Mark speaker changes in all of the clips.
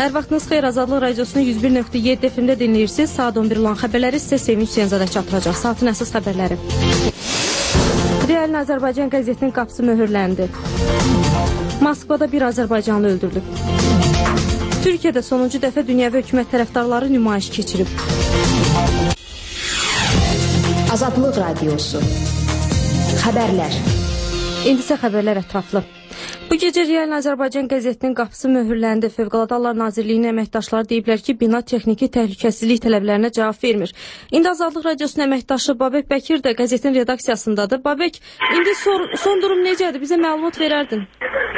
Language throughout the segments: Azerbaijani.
Speaker 1: Hər vaxtınız xeyir, Azadlıq Radiosunun 101.7 FM-də dinləyirsiniz. Saat 11 olan xəbərləri sizə Sevinç Hüseynzadə çatdıracaq. Saatın əsas xəbərləri. Realin Azərbaycan qəzetinin qapısı möhürləndi. Moskvada bir Azərbaycanlı öldürülüb. Türkiyədə sonuncu dəfə dünyəvi hökumət tərəfdarları nümayiş keçirib.
Speaker 2: Azadlıq Radiosu. Xəbərlər.
Speaker 1: İndi isə xəbərlər ətraflı. Bu gecə Realin Azərbaycan qəzetinin qapısı möhürləndi. Fövqəladə Hallar Nazirliyinin əməkdaşları deyiblər ki, bina texniki təhlükəsizlik tələblərinə cavab vermir. İndi Azadlıq Radiosunun əməkdaşı Babək Bəkir də qəzetin redaksiyasındadır. Babək, indi son durum necədir? Bizə məlumat verərdin.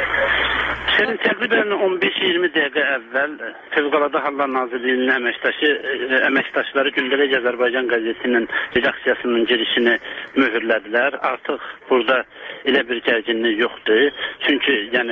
Speaker 3: Təqribən 15-20 dəqiqə əvvəl Fövqəladə Hallar Nazirliyinin əməkdaşları Gündəlik Azərbaycan qəzetinin redaksiyasının girişini möhürlədilər. Artıq burada elə bir gərginlik yoxdur. Çünki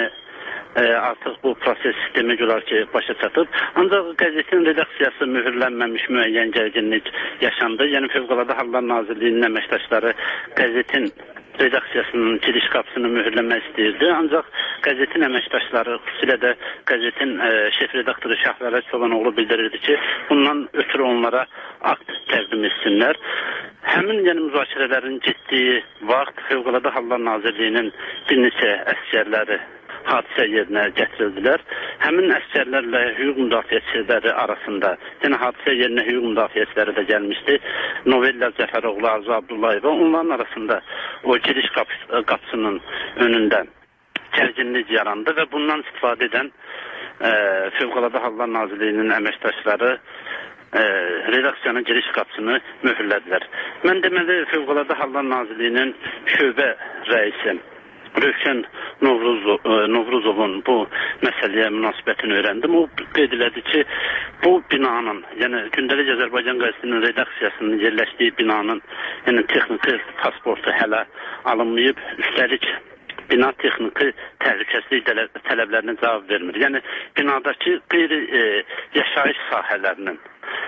Speaker 3: artıq bu proses demək olar ki, başa çatıb. Ancaq qəzetin redaksiyası möhürlənməmiş müəyyən gərginlik yaşandı. Yəni Fövqəladə Hallar Nazirliyinin əməkdaşları qəzetin redaksiyasının giriş qapısını mühürləmək istəyirdi. Ancaq qəzetin əməkdaşları, xüsusilə də qəzetin şef redaktoru Şahvərət Çolanoğlu bildirirdi ki, bundan ötürü onlara akt təqdim etsinlər. Həmin müzakirələrin getdiyi vaxt Fövqəladə Hallar Nazirliyinin bir neçə əsgərləri hadisə yerinə gətirildilər. Həmin əsgərlərlə hüquq müdafiəçiləri arasında, hadisə yerinə hüquq müdafiəçiləri də gəlmişdi. Novella Cəfəroğlu, Arzu Abdullayeva, onların arasında o giriş qapısının önündə gərginlik yarandı və bundan istifadə edən Fövqəladə Hallar Nazirliyinin əməkdaşları redaksiyanın giriş qapısını möhürlədilər. Mən deməli Fövqəladə Hallar Nazirliyinin şöbə rəisi Rövşən Novruzovun bu məsələyə münasibətini öyrəndim. O qeyd elədi ki, bu binanın, Gündəlik Azərbaycan qəzetinin redaksiyasının yerləşdiyi binanın texniki pasportu hələ alınmayıb. Üstəlik bina texniki təhlükəsizlik tələblərinə cavab vermir. Binadakı qeyri-yaşayış sahələrinin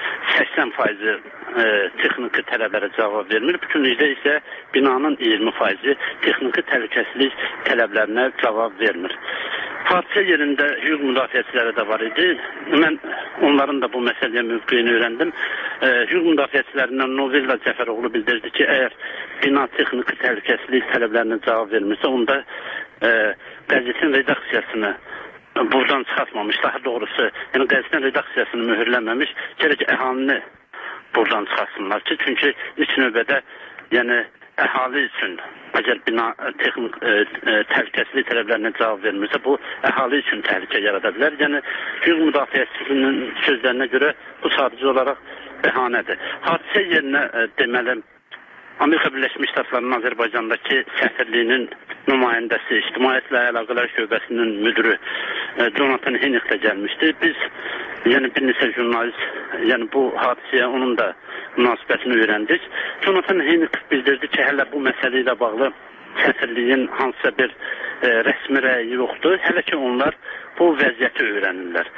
Speaker 3: 80% texniki tələblərə cavab vermir. Bütünlükdə isə binanın 20% texniki təhlükəsizlik tələblərinə cavab vermir. Hadisə yerində hüquq müdafiəçiləri də var idi. Mən onların da bu məsələyə mövqeyini öyrəndim. Hüquq müdafiəçilərindən Novella Cəfəroğlu bildirdi ki, əgər bina texniki təhlükəsizlik tələblərinə cavab vermirsə, onda qəzetin redaksiyasını buradan çıxartmamış, daha doğrusu, qəzetin redaksiyasını mühürləməmiş, gərək əhalini buradan çıxartsınlar ki, çünki ilk növbədə, əhali üçün, əgər bina texnik təhlükəsizlik tələblərinə cavab vermirsə, bu əhali üçün təhlükə yarada bilər. Hüquq müdafiəçisinin sözlərinə görə bu sadəcə olaraq bəhanədir. Hadisə yerinə deməli, Amerika Birləşmiş Ştatlarının Azərbaycandakı səfirliyinin nümayəndəsi, İctimaiyyətlə Əlaqələr Şöbəsinin müdürü Jonathan Hennick də gəlmişdi. Biz, bir neçə jurnalist, bu hadisəyə onun da münasibətini öyrəndik. Jonathan Hennick bildirdi ki, hələ bu məsələ ilə bağlı səfirliyin hansısa bir rəsmi rəyi yoxdur. Hələ ki, onlar bu vəziyyəti öyrənirlər.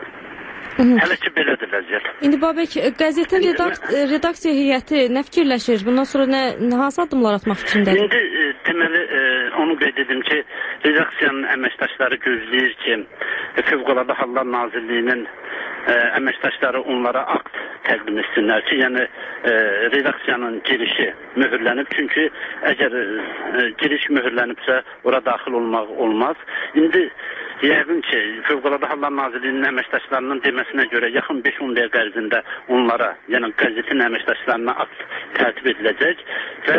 Speaker 3: Hələ ki, belədir vəziyyət.
Speaker 1: İndi Babək, qəzetin redaksiya heyəti nə fikirləşir? Bundan sonra hansı addımlar atmaq fikrindədir?
Speaker 3: İndi deməli, onu qeyd edim ki, redaksiyanın əməkdaşları gözləyir ki, Fövqəladə Hallar Nazirliyinin əməkdaşları onlara akt təqdim etsinlər ki, redaksiyanın girişi mühürlənib. Çünki əgər giriş mühürlənibsə, ora daxil olmaq olmaz. İndi yəqin ki, Fövqəladə Hallar Nazirliyinin əməkdaşlarının deməsinə görə yaxın 5-10 dəqiqə ərzində onlara, qəzetin əməkdaşlarına akt tərtib ediləcək və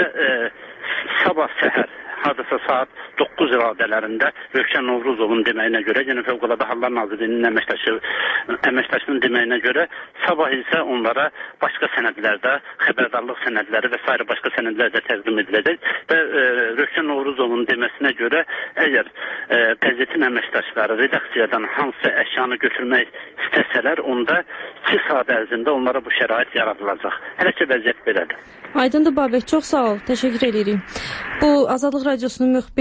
Speaker 3: sabah səhər, hardasa saat 9 radələrində Rövşən Novruzovun deməyinə görə, Fövqəladə Hallar Nazirliyinin əməkdaşının deməyinə görə, sabah isə onlara başqa sənədlərdə, xəbərdarlıq sənədləri və s. başqa sənədlərdə təqdim ediləcək və Rövşən Novruzovun deməsinə görə, əgər qəzetin əməkdaşları redaksiyadan hansısa əşyanı götürmək istəsələr, onda 2 saat ərzində onlara bu şərait yaradılacaq. Hələ ki, vəziyyət belədir.
Speaker 1: Aydındır Babək, çox sağ ol, təşəkkür edirik. Bu Azadlıq Radiosunun müxbiri Babək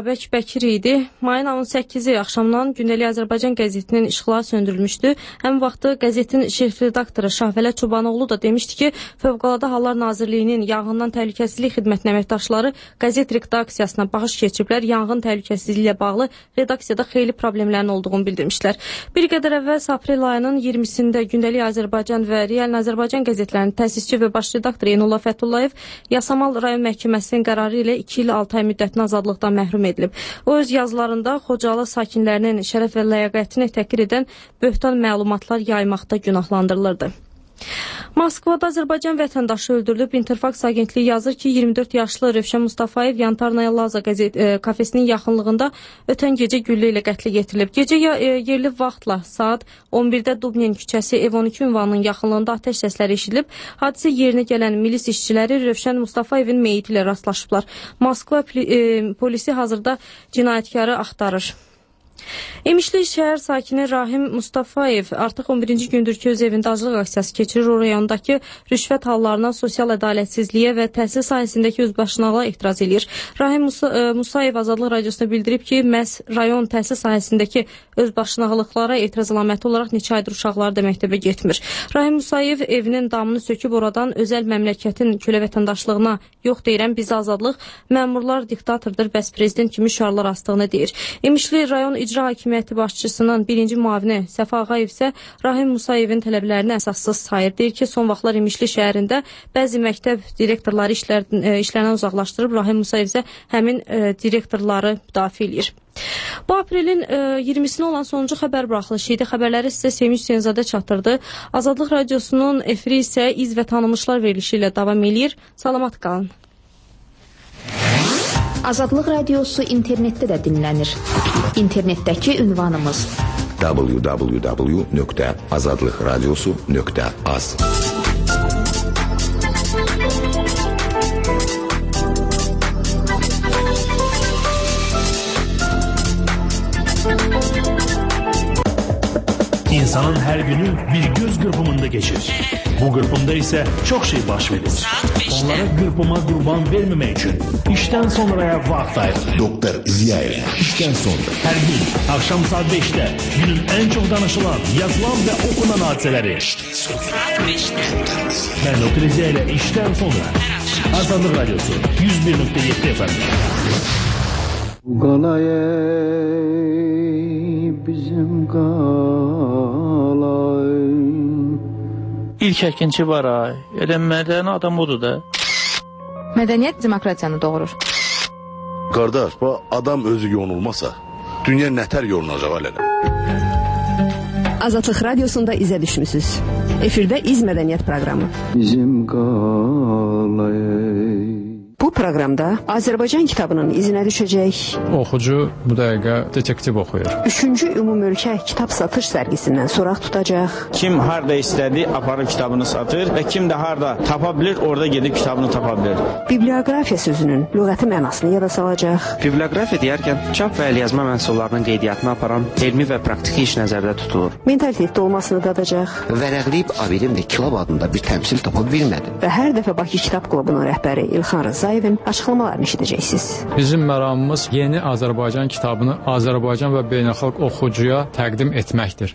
Speaker 1: Babək Bəkir idi. Mayın 18-i axşamdan Gündəlik Azərbaycan qəzetinin işıqları söndürülmüşdü. Həmin vaxtı qəzetin şef redaktoru Şahvələ Çobanoğlu da demişdi ki, Fövqəladə Hallar Nazirliyinin yanğından təhlükəsizlik xidmətinin əməkdaşları qəzet redaksiyasına bağış keçiblər. Yanğın təhlükəsizliyi ilə bağlı redaksiyada xeyli problemlərin olduğunu bildirmişlər. Bir qədər əvvəl aprel ayının 20-sində Gündəlik Azərbaycan və Real Azərbaycan qəzetlərinin təsisçi və baş redaktoru Yenullah Fəthullayev Yasamal rayon məhkəməsinin qərarı ilə 2 il 6 ay müddətinə azadlıqdan məhrum edilib. O öz yazılarında Xocalı sakinlərinin şərəf və ləyaqətini təhqir edən böhtan məlumatlar yaymaqda günahlandırılırdı. Moskvada Azərbaycan vətəndaşı öldürülüb. İnterfaks agentliyi yazır ki, 24 yaşlı Rövşən Mustafayev Yantarnaya Laza kafesinin yaxınlığında ötən gecə güllə ilə qətlə yetirilib. Gecə yerli vaxtla saat 11-də Dubnin küçəsi ev 12 ünvanının yaxınlığında atəş səsləri eşidilib. Hadisə yerinə gələn milis işçiləri Rövşən Mustafayevin meyiti ilə rastlaşıblar. Moskva polisi hazırda cinayətkarı axtarır. İmişli şəhər sakini Rahim Mustafayev artıq 11-ci gündür ki, öz evində aclıq aksiyası keçirir. O rayondakı rüşvət hallarına, sosial ədalətsizliyə və təhsil sahəsindəki özbaşınalığa etiraz edir. Rahim Musayev Azadlıq Radiosuna bildirib ki, məhz rayon təhsil sahəsindəki özbaşınalıqlara etiraz əlaməti olaraq neçə aydır uşaqları da məktəbə getmir. Rahim Musayev evinin damını söküb oradan özəl məmləkətin kölə vətəndaşlığına yox deyirəm, bizə azadlıq, məmurlar diktatordur, bəs prezident kimi şüarlar astığını deyir. İmişli rayon İcra Hakimiyyəti başçısının birinci müavini Səfa Ağayev isə Rahim Musayevin tələblərini əsassız sayır. Deyir ki, son vaxtlar İmişli şəhərində bəzi məktəb direktorları işlərindən uzaqlaşdırıb, Rahim Musayev isə həmin direktorları müdafiə edir. Bu aprelin 20-sinə olan sonuncu xəbər buraxılışı idi. Xəbərləri sizə Sevinç Hüseynzadə çatdırdı. Azadlıq Radiosunun efiri isə iz və tanınmışlar verilişi ilə davam edir. Salamat qalın.
Speaker 2: Azadlıq Radiosu internetdə də dinlənir. İnternetdəki ünvanımız www.azadlıqradiosu.az.
Speaker 4: İnsanın her günü bir göz qırpımında geçir. Bu qırpımda ise çok şey baş verir. Onlara qırpıma qurban vermemek için işten sonraya vaxt ayır.
Speaker 5: Doktor Ziyayev işten sonra.
Speaker 4: Her gün akşam saat 5'te günün en çok danışılan, yazılan ve okunan hadiseleri. Ben Doktor Ziyayev işten sonra. Azadlıq Radyosu 101.7 FM.
Speaker 6: Bizim qalay.
Speaker 7: İlk əkinçi var ay. Elə mədəni adam odur da.
Speaker 8: Mədəniyyət demokratiyanı doğurur.
Speaker 5: Qardaş, bu adam özü yonulmasa, dünya nətər yolunacaq alələ?
Speaker 9: Azadlıq Radiosunda izə düşmüsünüz. Efirdə İz Mədəniyyət proqramı.
Speaker 6: Bizim qalay.
Speaker 9: Bu proqramda Azərbaycan kitabının izinə düşəcək.
Speaker 10: Oxucu bu dəqiqə detektiv oxuyur.
Speaker 9: 3-cü ümumölkə kitab satış sərgisindən soraq tutacaq.
Speaker 11: Kim harda istədi, aparıb kitabını satır və kim də harda tapa bilir, orada gedib kitabını tapa bilir.
Speaker 9: Bibliografiya sözünün lüğəti mənasını yada salacaq.
Speaker 12: Bibliografiya deyərkən çap və əlyazma məhsullarının qeydiyyatını aparan elmi və praktiki iş nəzərdə tutulur.
Speaker 9: Mentalitetdə olmasını dadacaq.
Speaker 13: Vərəqləyib Abidim və Kilab adında bir təmsil tapa bilmədi.
Speaker 9: Və hər dəfə Bakı Kitab Klubunun rəhbəri İlxan Rızayevin açıqlamalarını eşidəcəksiniz.
Speaker 10: Bizim məramımız yeni Azərbaycan kitabını Azərbaycan və beynəlxalq oxucuya təqdim etməkdir.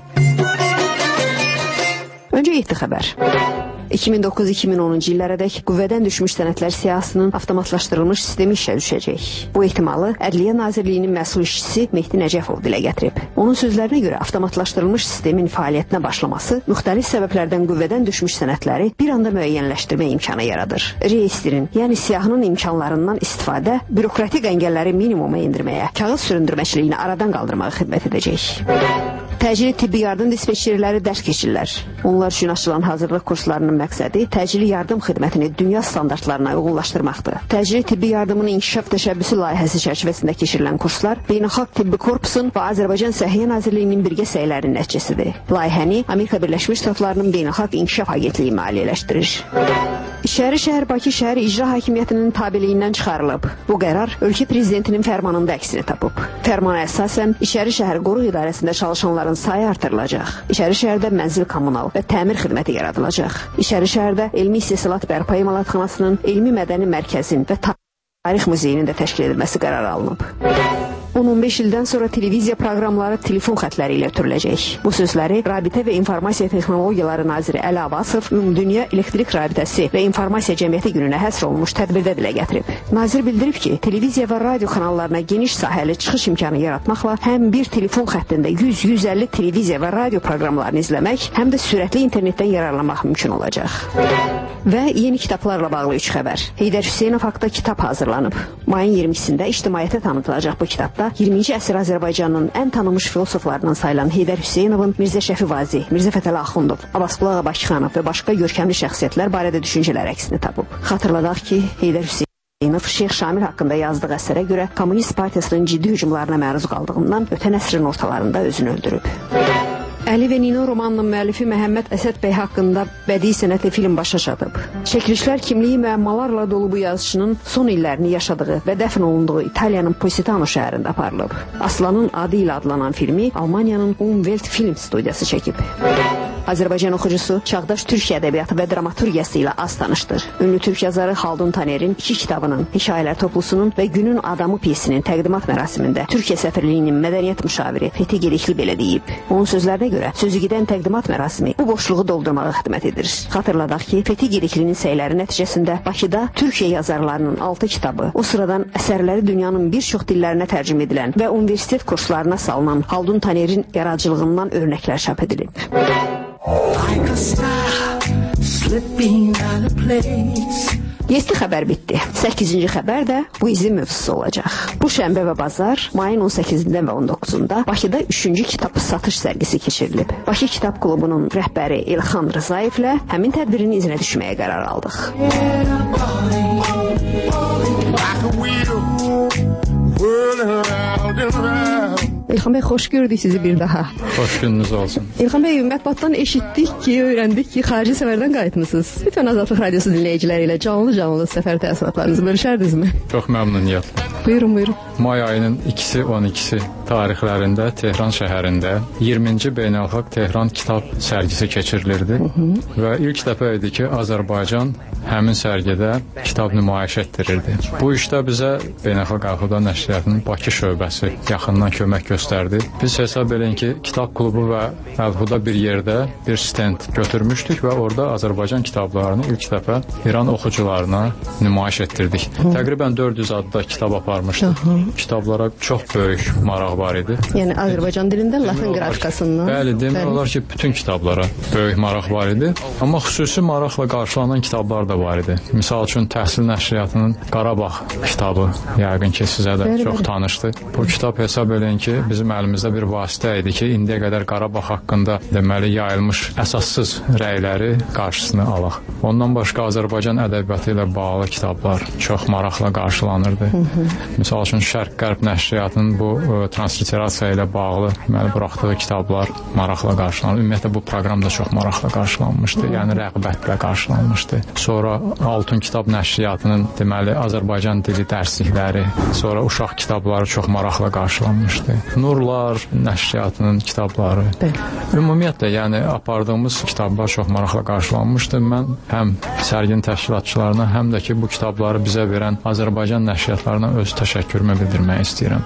Speaker 9: Öncə yetdi xəbər. 2009-2010-cu illərədək qüvvədən düşmüş sənədlər siyahısının avtomatlaşdırılmış sistemi işə düşəcək. Bu ehtimalı Ədliyyə Nazirliyinin məsul işçisi Mehdi Nəcəfov dilə gətirib. Onun sözlərinə görə avtomatlaşdırılmış sistemin fəaliyyətinə başlaması müxtəlif səbəblərdən qüvvədən düşmüş sənədləri bir anda müəyyənləşdirmə imkanı yaradır. Reyestrin, yəni siyahının imkanlarından istifadə bürokratik əngəlləri minimuma endirməyə, kağız süründürməçiliyini aradan qaldırmağa xidmət edəcək. Təcili tibbi yardım dispetçerləri dərs keçirlər. Onlar üçün açılan hazırlıq kurslarının məqsədi təcili yardım xidmətini dünya standartlarına uyğunlaşdırmaqdır. Təcili tibbi yardımın inkişaf təşəbbüsü layihəsi çərçivəsində keçirilən kurslar Beynəlxalq Tibbi Korpusun və Azərbaycan Səhiyyə Nazirliyinin birgə səylərinin nəticəsidir. Layihəni Amerika Birləşmiş Ştatlarının Beynəlxalq İnkişaf Agentliyi maliyyələşdirir. İçəri şəhər Bakı şəhəri icra hakimiyyətinin tabeliyindən çıxarılıb. Bu qərar ölkə prezidentinin fərmanında əksini tapıb. Fərmana əsasən İçəri şəhər qoruq idarəsində çalışanların sayı artırılacaq. İçəri şəhərdə mənzil kommunal və təmir xidməti yaradılacaq. İçəri şəhərdə elmi istehsalat bərpa imalatxanasının, elmi mədəni mərkəzin və tarix muzeyinin də təşkil edilməsi qərarı alınıb. 10-15 ildən sonra televiziya proqramları telefon xətləri ilə ötürüləcək. Bu sözləri Rabitə və İnformasiya Texnologiyaları Naziri Əli Abbasov Ümumdünya Elektrik Rabitəsi və İnformasiya Cəmiyyəti gününə həsr olunmuş tədbirdə dilə gətirib. Nazir bildirib ki, televiziya və radio kanallarına geniş sahəli çıxış imkanı yaratmaqla həm bir telefon xəttində 100-150 televiziya və radio proqramlarını izləmək, həm də sürətli internetdən yararlanmaq mümkün olacaq. Və yeni kitablarla bağlı 3 xəbər. Heydər Hüseynov haqqında kitab hazırlanıb. Mayın 22-sində ictimaiyyətə tanıtılacaq bu kitabda 20-ci əsr Azərbaycanın ən tanınmış filosoflarından sayılan Heydər Hüseynovun Mirzə Şəfi Vazi, Mirzə Fətəli Axundov, Abbasqulu Ağa Bakıxanov və başqa görkəmli şəxsiyyətlər barədə düşüncələr əksini tapıb. Xatırladaq ki, Heydər Hüseynov Şeyx Şamil haqqında yazdığı əsərə görə Kommunist Partiyasının ciddi hücumlarına məruz qaldığından ötən əsrin ortalarında özünü öldürüb. Əli və Nino romanının müəllifi Məhəmməd Əsəd bəy haqqında bədii sənətli film başa çatıb. Çəkilişlər kimliyi müəmmalarla dolu bu yazıçının son illərini yaşadığı və dəfn olunduğu İtaliyanın Positano şəhərində aparılıb. Aslanın adı ilə adlanan filmi Almaniyanın Umwelt Film studiyası çəkib. Azərbaycan oxucusu çağdaş türk ədəbiyyatı və dramaturgiyası ilə az tanışdır. Ünlü türk yazarı Xaldun Taner'in 2 kitabının, hekayələr toplusunun və Günün Adamı piyesinin təqdimat mərasimində Türkiyə səfirliyinin mədəniyyət müşaviri Fethi Gedikli belə deyib. Onun sözlərinə görə sözügedən təqdimat mərasimi bu boşluğu doldurmağa xidmət edir. Xatırladaq ki, Fethi Gediklinin səyləri nəticəsində Bakıda Türkiyə yazarlarının 6 kitabı, o sıradan əsərləri dünyanın bir çox dillərinə tərcümə edilən və universitet kurslarına salınan Xaldun Taner'in yaradıcılığından örnəklər çap edilib. Like a star slipping out of place. 7 xəbər bitdi. 8-ci xəbər də bu izin mövzusu olacaq. Bu şənbə və bazar mayın 18-də və 19-da Bakıda 3-cü kitab satış sərgisi keçirilib. Bakı Kitab Klubunun rəhbəri İlxan Rızayevlə həmin tədbirin izinə düşməyə qərar aldıq. İlxan bəy, xoş gördük sizi bir daha.
Speaker 10: Xoş gününüz olsun.
Speaker 9: İlxan bəy, mətbuatdan eşitdik ki, öyrəndik ki, xarici səfərdən qayıtmısınız. Lütfən Azadlıq Radiosu dinləyiciləri ilə canlı səfər təəssüratlarınızı bölüşərdinizmi?
Speaker 10: Çox məmnuniyyət.
Speaker 9: Buyurun.
Speaker 10: May ayının 2-si, 12-si tarixlərində Tehran şəhərində 20-ci Beynəlxalq Tehran kitab sərgisi keçirilirdi və ilk dəfə idi ki, Azərbaycan həmin sərgidə kitab nümayiş etdirirdi. Bu işdə bizə Beynəlxalq Əlhuda Nəşriyyatının Bakı şöbəsi yaxından kömək göstərdi. Biz hesab edin ki, Kitab Klubu və Əlhuda bir yerdə bir stend götürmüşdük və orada Azərbaycan kitablarını ilk dəfə İran oxucularına nümayiş etdirdik. Təqribən 400 adda kitab aparmışdıq. Kitablara çox böyük maraq var idi.
Speaker 9: Yəni Azərbaycan dilində Latin qrafikasından.
Speaker 10: Bəli, demək olar ki, bütün kitablara böyük maraq var idi. Amma xüsusi maraqla qarşılanan kitablar da var idi. Misal üçün Təhsil Nəşriyyatının Qarabağ kitabı, yəqin ki, sizə də çox tanışdır. Bu kitab hesab edin ki, bizim əlimizdə bir vasitə idi ki, indiyə qədər Qarabağ haqqında deməli yayılmış əsassız rəyləri qarşısını alaq. Ondan başqa Azərbaycan ədəbiyyatı ilə bağlı kitablar çox maraqla qarşılanırdı. Misal üçün Şərq-Qərb Nəşriyyatının bu transliterasiya ilə bağlı buraxdığı kitablar maraqla qarşılanır. Ümumiyyətlə bu proqram da çox maraqla qarşılanmışdı, yəni rəğbətlə qarşılanmışdı. Sonra Altun Kitab Nəşriyyatının deməli Azərbaycan dili dərslikləri, sonra uşaq kitabları çox maraqla qarşılanmışdı. Nurlar Nəşriyyatının kitabları. Ümumiyyətlə, yəni apardığımız kitablar çox maraqla qarşılanmışdı. Mən həm sərginin təşkilatçılarına, həm də ki, bu kitabları bizə verən Azərbaycan nəşriyyatlarına öz təşəkkürümü bildirmək istəyirəm.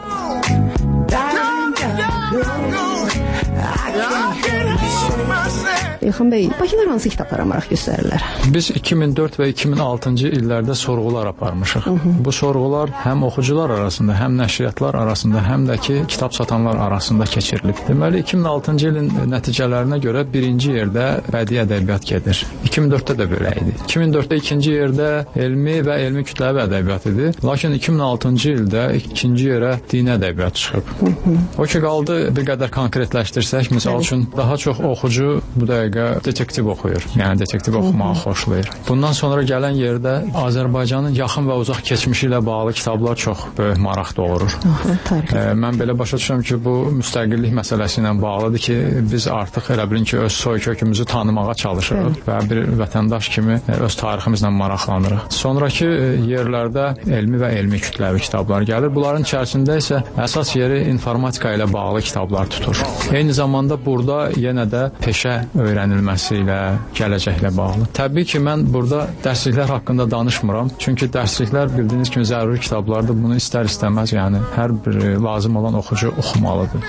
Speaker 9: İlxan bəy, Bakılar hansı kitablara maraq göstərirlər?
Speaker 10: Biz 2004 və 2006-cı illərdə sorğular aparmışıq. Bu sorğular həm oxucular arasında, həm nəşriyyatlar arasında, həm də ki, kitab satanlar arasında keçirilib. Deməli, 2006-cı ilin nəticələrinə görə birinci yerdə bədii ədəbiyyat gedir. 2004-də də belə idi. 2004-də ikinci yerdə elmi və elmi kütləvi ədəbiyyat idi. Lakin 2006-cı ildə ikinci yerə dini ədəbiyyat çıxıb. O ki, qaldı bir qədər konkretləşdirsək, misal üçün daha çox oxucu bu dəqiqə detektiv oxuyur. Yəni detektiv oxumağı xoşlayır. Bundan sonra gələn yerdə Azərbaycanın yaxın və uzaq keçmişi ilə bağlı kitablar çox böyük maraq doğurur. Mən belə başa düşürəm ki, bu müstəqillik məsələsi ilə bağlıdır ki, biz artıq elə bilin ki, öz soy kökümüzü tanımağa çalışırıq və bir vətəndaş kimi öz tariximizlə maraqlanırıq. Sonrakı yerlərdə elmi və elmi kütləvi kitablar gəlir. Bunların içərisində isə əsas yeri informatika ilə bağlı kitablar tutur. Eyni zamanda burada yenə də peşə öyrənmələri öyrənilməsi ilə, gələcəklə bağlı. Təbii ki, mən burada dərsliklər haqqında danışmıram. Çünki dərsliklər bildiyiniz kimi zəruri kitablardır. Bunu istər-istəməz, yəni hər bir lazım olan oxucu oxumalıdır.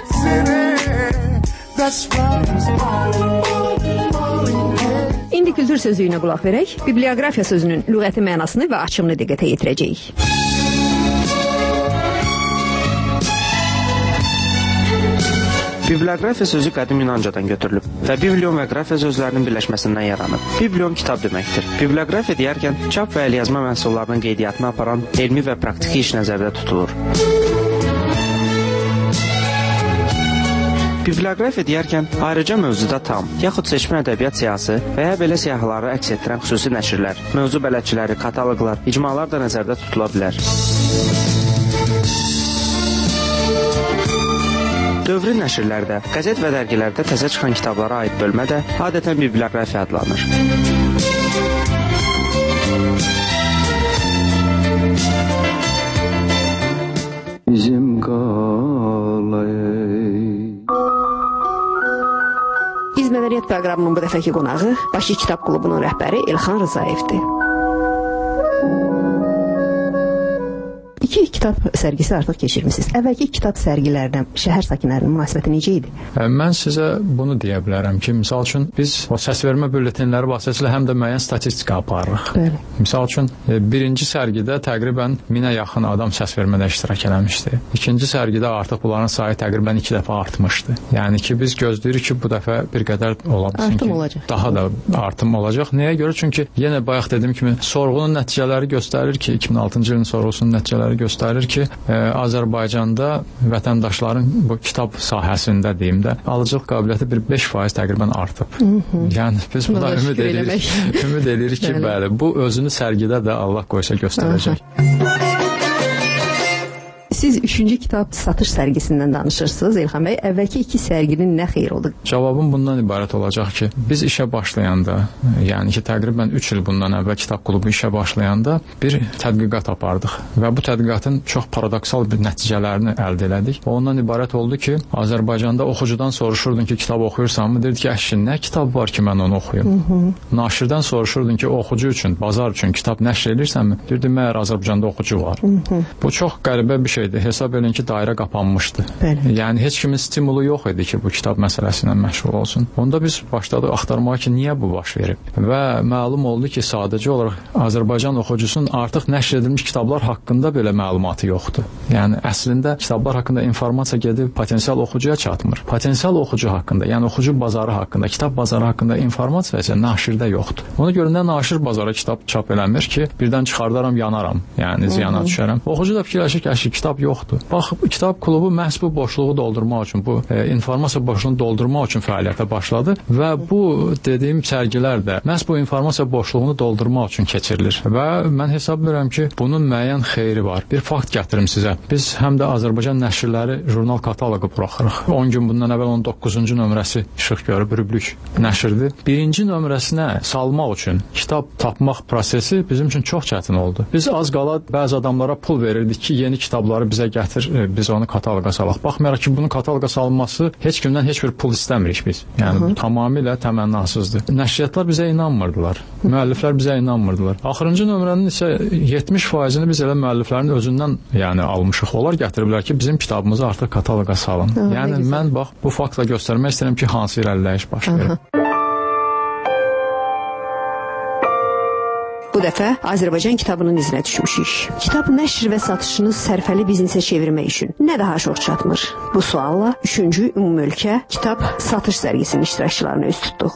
Speaker 9: İndi kültür sözlüyünə qulaq verək. Bibliografiya sözünün lüğəti mənasını və açımını diqqətə yetirəcəyik.
Speaker 12: Bibliografiya sözü qədim Yunancadan götürülüb və biblion və qrafiya sözlərinin birləşməsindən yaranıb. Biblion kitab deməkdir. Bibliografiya deyərkən çap və əlyazma məhsullarının qeydiyyatını aparan elmi və praktiki iş nəzərdə tutulur. Bibliografiya deyərkən ayrıca mövzuda tam, yaxud seçmə ədəbiyyat siyahısı və ya belə siyahıları əks etdirən xüsusi nəşrlər, mövzu bələdçiləri, kataloqlar, icmalar da nəzərdə tutula bilər. Dövrü nəşrlərdə, qəzet və dərgilərdə təzə çıxan kitablara aid bölmə də adətən bibliografiya adlanır.
Speaker 6: Bizim qalay
Speaker 9: İz Mədəniyyət proqramının bu dəfəki qonağı Bakı Kitab Klubunun rəhbəri Elxan Rızayevdir. İki kitab sərgisi artıq keçirmişsiniz. Əvvəlki kitab sərgilərdən şəhər sakinlərinin münasibəti necə idi?
Speaker 10: Mən sizə bunu deyə bilərəm ki, misal üçün biz o səsvermə bülletenləri vasitəsilə həm də müəyyən statistika aparırıq.
Speaker 9: Bəli.
Speaker 10: Misal üçün birinci sərgidə təqribən 1000-ə yaxın adam səsvermədə iştirak eləmişdi. İkinci sərgidə artıq bunların sayı təqribən 2 dəfə artmışdı. Yəni ki, biz gözləyirik ki, bu dəfə bir qədər ola bilsin ki, daha da artım olacaq. Nəyə görə? Çünki yenə bayaq dediyim kimi sorğunun nəticələri göstərir ki, 2006-cı ilin sorğusunun nəticələri göstərir ki, Azərbaycanda vətəndaşların bu kitab sahəsində deyim də, alıcılıq qabiliyyəti bir 5% təqribən artıb. Yəni biz buna ümid edirik ki, bəli, bu özünü sərgidə də Allah qoysa göstərəcək.
Speaker 9: Siz 3-cü kitab satış sərgisindən danışırsınız, Elxan bəy. Əvvəlki 2 sərginin nə xeyir oldu?
Speaker 10: Cavabım bundan ibarət olacaq ki, biz işə başlayanda, yəni ki, təqribən 3 il bundan əvvəl kitab klubu işə başlayanda bir tədqiqat apardıq və bu tədqiqatın çox paradoksal bir nəticələrini əldə elədik. Ondan ibarət oldu ki, Azərbaycanda oxucudan soruşurdun ki, kitab oxuyursanmı? Deyirdi ki, əşin, nə kitab var ki, mən onu oxuyum? Naşirdən soruşurdun ki, oxucu üçün, bazar üçün kitab nəşr edirsənmi? Deyirdi, məyər Azərbaycanda oxucu var. Bu çox qəribə bir şeydir. Hesab edin ki, dairə qapanmışdı. Bəli. Yəni heç kimin stimulu yox idi ki, bu kitab məsələsi ilə məşğul olsun. Onda biz başladıq axtarmağa ki, niyə bu baş verib? Və məlum oldu ki, sadəcə olaraq Azərbaycan oxucusunun artıq nəşr edilmiş kitablar haqqında belə məlumatı yoxdur. Yəni əslində kitablar haqqında informasiya gedib potensial oxucuya çatmır. Potensial oxucu haqqında, yəni oxucu bazarı haqqında, kitab bazarı haqqında informasiya isə naşirdə yoxdur. Ona görə də naşir bazara kitab çap eləmir ki, birdən çıxardaram, yanaram. Yəni ziyana düşərəm. Oxucu da fikirləşir ki, kitab yoxdur. Bax, kitab klubu məhz bu boşluğu doldurmaq üçün, bu informasiya boşluğunu doldurmaq üçün fəaliyyətə başladı və bu dediyim sərgilər də məhz bu informasiya boşluğunu doldurmaq üçün keçirilir. Və mən hesab edirəm ki, bunun müəyyən xeyri var. Bir fakt gətirim sizə. Biz həm də Azərbaycan nəşrləri jurnal kataloqu buraxırıq. 10 gün bundan əvvəl 19-cu nömrəsi işıq görüb, Rüblük nəşrdir. Birinci nömrəsinə salmaq üçün kitab tapmaq prosesi bizim üçün çox çətin oldu. Biz az qala bəzi adamlara pul verirdik ki, yeni kitabları bizə gətir, biz onu kataloqa salaq. Baxmayaraq ki, bunun kataloqa salınması heç kimdən heç bir pul istəmirik biz. Yəni bu tamamilə təmənnasızdır. Nəşriyyatlar bizə inanmırdılar. Müəlliflər bizə inanmırdılar. Axırıncı nömrənin isə 70%-ni biz elə müəlliflərin özündən yəni almışıq. Onlar gətiriblər ki, bizim kitabımızı artıq kataloqa salın. Yəni mən bax bu faktla göstərmək istəyirəm ki, hansı irəliləyiş baş verir.
Speaker 9: Bu dəfə Azərbaycan kitabının izinə düşmüşük. Kitab nəşr və satışını sərfəli biznesə çevirmək üçün nə daha çox çatmır? Bu sualla 3-cü ümumölkə kitab satış sərgisinin iştirakçılarını üz tutduq.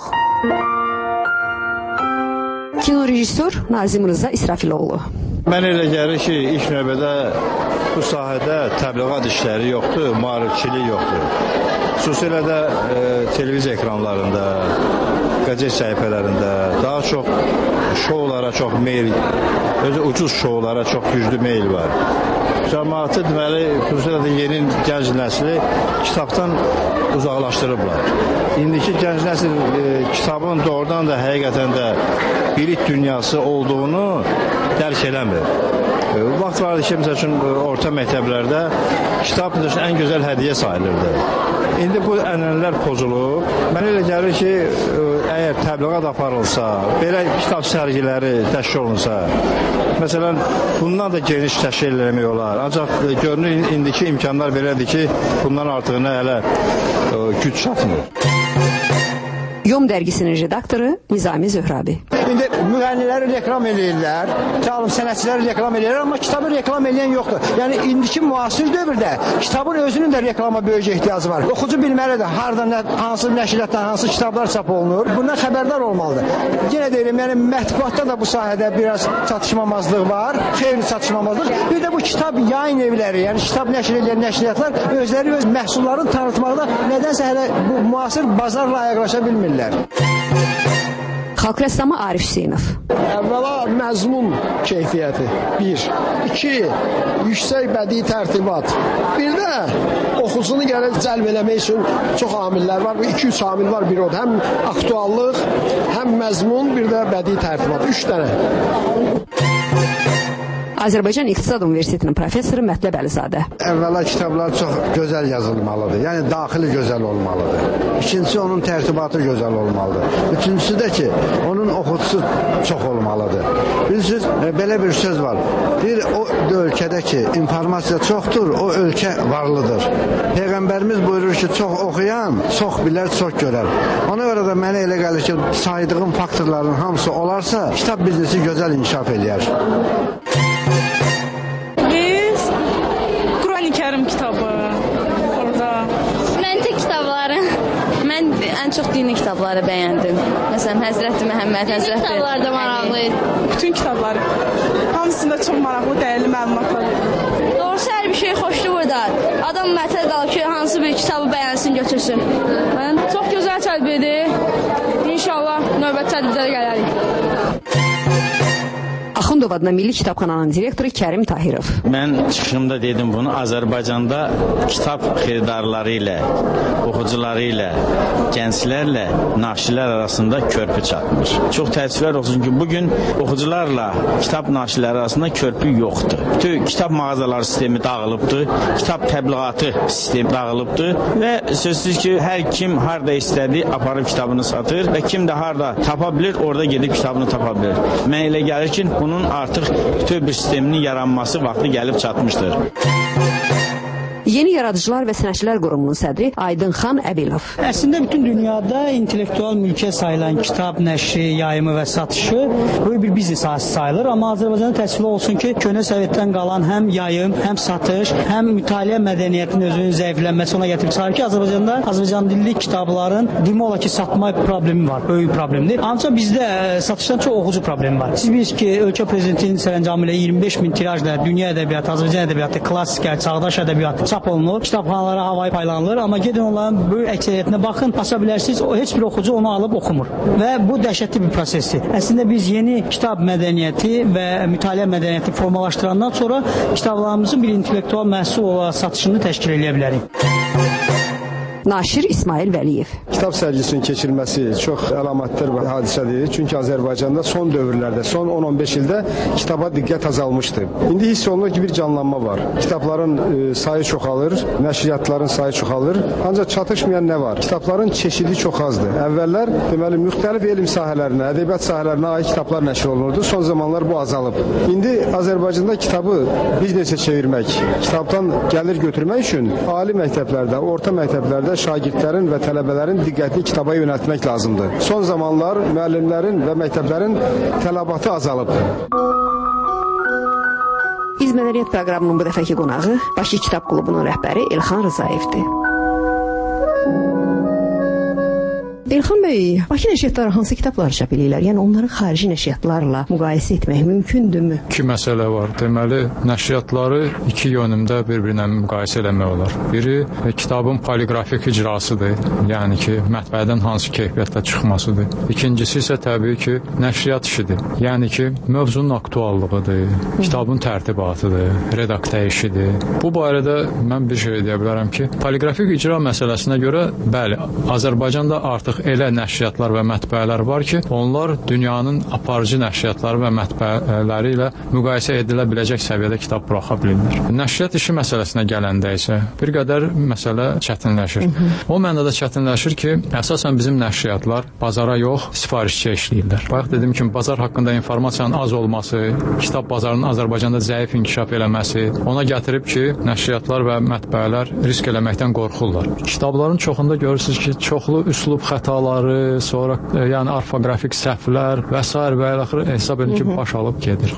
Speaker 9: Kino rejissor Nazim Rıza İsrafiloğlu.
Speaker 14: Mən elə gəlir ki, ilk növbədə bu sahədə təbliğat işləri yoxdur, maarifçilik yoxdur. Xüsusilə də televiziya ekranlarında, qəzet səhifələrində daha çox şoulara çox meyl, özü ucuz şoulara çox güclü meyl var. Cəmaatı deməli, xüsusilə də yeni gənc nəsli kitabdan uzaqlaşdırıblar. İndiki gənc nəsil kitabın doğrudan da həqiqətən də bilik dünyası olduğunu dərk eləmir. Vaxt vardı ki, məsəl üçün, orta məktəblərdə kitab ən gözəl hədiyyə sayılırdı. İndi bu ənənələr pozulub. Mənə elə gəlir ki, əgər təbliğat aparılsa, belə kitab sərgiləri təşkil olunsa, məsələn, bundan da geniş təşkil eləmək olar. Ancaq görünür, indiki imkanlar belədir ki, bundan artığına hələ güc çatmır.
Speaker 9: Yom dərgisinin redaktoru Nizami Zöhrabi.
Speaker 15: İndi müğənniləri reklam eləyirlər, sənətçiləri reklam eləyirlər, amma kitabı reklam eləyən yoxdur. Yəni, indiki müasir dövrdə kitabın özünün də reklama böyük ehtiyacı var. Oxucu bilməlidir, harada, hansı nəşriyyatdan, hansı kitablar çap olunur. Bundan xəbərdar olmalıdır. Yenə deyirəm, yəni mətbuatda da bu sahədə biraz çatışmamazlıq var, xeyli çatışmamazlıq. Bir də bu kitab yayın evləri, yəni kitab nəşr edən nəşriyyatlar özləri öz məhsullarını tanıtmaqda nədənsə hələ bu müasir bazarla ayaqlaşa bilmirlər.
Speaker 9: Xalq rəssamı Arif Hüseynov.
Speaker 16: Əvvəla məzmun keyfiyyəti, 1. 2. Yüksək bədii tərtibat. Bir də oxucunu gəlib cəlb eləmək üçün çox amillər var. 2-3 amil var bir odur. Həm aktuallıq, həm məzmun, bir də bədii tərtibat. 3 dənə.
Speaker 9: Azərbaycan İqtisad Universitetinin professoru Mətləb Əlizadə.
Speaker 17: Əvvəla kitablar çox gözəl yazılmalıdır. Yəni daxili gözəl olmalıdır. İkincisi onun tərtibatı gözəl olmalıdır. Üçüncüsü də ki, onun oxucusu çox olmalıdır. Bilirsiniz, belə bir söz var. Bir o ölkədə ki, informasiya çoxdur, o ölkə varlıdır. Peyğəmbərimiz buyurur ki, çox oxuyan, çox bilər, çox görər. Ona görə də mənə elə gəlir ki, saydığım faktorların hamısı olarsa, kitab biznesi gözəl inkişaf eləyər.
Speaker 18: Biz Quran-ı Kərim kitabı orada. Məntiq kitabları. Mən ən çox dini kitabları bəyəndim. Məsələn, Həzrəti Məhəmməd, Həzrəti... Dini kitablar da maraqlı. Bütün kitabları. Hamısında çox maraqlı, dəyərli məlumatlar. Doğrusu hər bir şey xoşdur burada. Adam mətəl qalır ki, hansı bir kitabı bəyənsin, götürsün. Çox gözəl tədbirdir. İnşallah növbət tədbirlərə gələrik.
Speaker 9: Axundov adına Milli Kitabxananın direktoru Kərim Tahirov.
Speaker 11: Mən çıxışımda dedim bunu, Azərbaycanda kitab xiridarları ilə, oxucuları ilə, gənclərlə naşirlər arasında körpü çatmır. Çox təəssüflər olsun ki, bugün oxucularla kitab naşirləri arasında körpü yoxdur. Bütün kitab mağazaları sistemi dağılıbdır, kitab təbliğatı sistemi dağılıbdır və sözsüz ki, hər kim harda istədi, aparıb kitabını satır və kim də harda tapa bilir, orada gedib kitabını tapa bilir. Mən elə gəlir ki, bunun artıq bütün bir sisteminin yaranması vaxtı gəlib çatmışdır.
Speaker 9: Yeni Yaradıcılar və Sənətçilər Qurumunun sədri Aydın Xan Əbilov.
Speaker 19: Əslində bütün dünyada intellektual mülkiyyət sayılan kitab nəşri, yayımı və satışı böyük bir biznes sahəsi sayılır. Amma Azərbaycanda təsvir olsun ki, köhnə Sovetdən qalan həm yayım, həm satış, həm mütaliə mədəniyyətinin özünün zəiflənməsi ona gətirib çıxarır ki, Azərbaycanda Azərbaycan dilli kitabların demək olar ki, satma problemi var, böyük problemdir. Ancaq bizdə satışdan çox oxucu problemi var. Siz bilirsiniz ki, ölkə prezidentinin sərəncamı ilə 25 min tirajla dünya ədəbiyyatı, Azərbaycan ədəbiyyatı, klassik, çağdaş ədəbiyyatı çap olunur, kitabxanalara havayı paylanılır, amma gedin onların böyük əksəriyyətinə baxın, basa bilərsiniz, heç bir oxucu onu alıb oxumur və bu dəhşətli bir prosesdir. Əslində biz yeni kitab mədəniyyəti və mütaliə mədəniyyəti formalaşdırandan sonra kitablarımızın bir intellektual məhsul olaraq satışını təşkil edə bilərik.
Speaker 9: Naşir İsmail Vəliyev.
Speaker 16: Kitab sərgisinin keçirilməsi çox əlamətdar bir hadisədir. Çünki Azərbaycanda son dövrlərdə, son 10-15 ildə kitaba diqqət azalmışdı. İndi hiss olunur ki, bir canlanma var. Kitabların sayı çoxalır, nəşriyyatların sayı çoxalır. Ancaq çatışmayan nə var? Kitabların çeşidi çox azdır. Əvvəllər, deməli, müxtəlif elm sahələrinə, ədəbiyyat sahələrinə aid kitablar nəşr olunurdu. Son zamanlar bu azalıb. İndi Azərbaycanda kitabı biznesə çevirmək, kitabdan gəlir götürmək üçün ali məktəblərdə, orta məktəblərdə şagirdlərin və tələbələrin diqqətini kitaba yönəltmək lazımdır. Son zamanlar müəllimlərin və məktəblərin tələbatı azalıb.
Speaker 9: İz Mədəniyyət proqramının bu dəfəki qonağı Bakı Kitab Klubunun rəhbəri Elxan Rızayevdir. Elxan bəy, Bakı nəşriyyatları hansı kitabları çap edirlər? Yəni onları xarici nəşriyyatlarla müqayisə etmək mümkündürmü?
Speaker 10: İki məsələ var. Deməli, nəşriyyatları iki yönümdə bir-birinə müqayisə eləmək olar. Biri kitabın poliqrafik icrasıdır, yəni ki, mətbəədən hansı keyfiyyətlə çıxmasıdır. İkincisi isə təbii ki, nəşriyyat işidir. Yəni ki, mövzunun aktuallığıdır, kitabın tərtibatıdır, redaktə işidir. Bu barədə mən bir şey deyə bilərəm ki, poliqrafik icra məsələsinə görə, bəli, Azərbaycanda artıq elə nəşriyyatlar və mətbəələr var ki, onlar dünyanın aparıcı nəşriyyatları və mətbəələri ilə müqayisə edilə biləcək səviyyədə kitab buraxa bilirlər. Nəşriyyat işi məsələsinə gələndə isə bir qədər məsələ çətinləşir. O mənada çətinləşir ki, əsasən bizim nəşriyyatlar bazara yox, sifarişçiyə işləyirlər. Bayaq dediyim kimi, bazar haqqında informasiyanın az olması, kitab bazarının Azərbaycanda zəif inkişaf eləməsi ona gətirib ki, nəşriyyatlar və mətbəələr risk eləməkdən qorxurlar. Kitabların çoxunda görürsünüz ki, çoxlu üslub xətaları, sonra yəni orfoqrafik səhvlər və s. və axırı hesab edin ki, baş alıb gedir.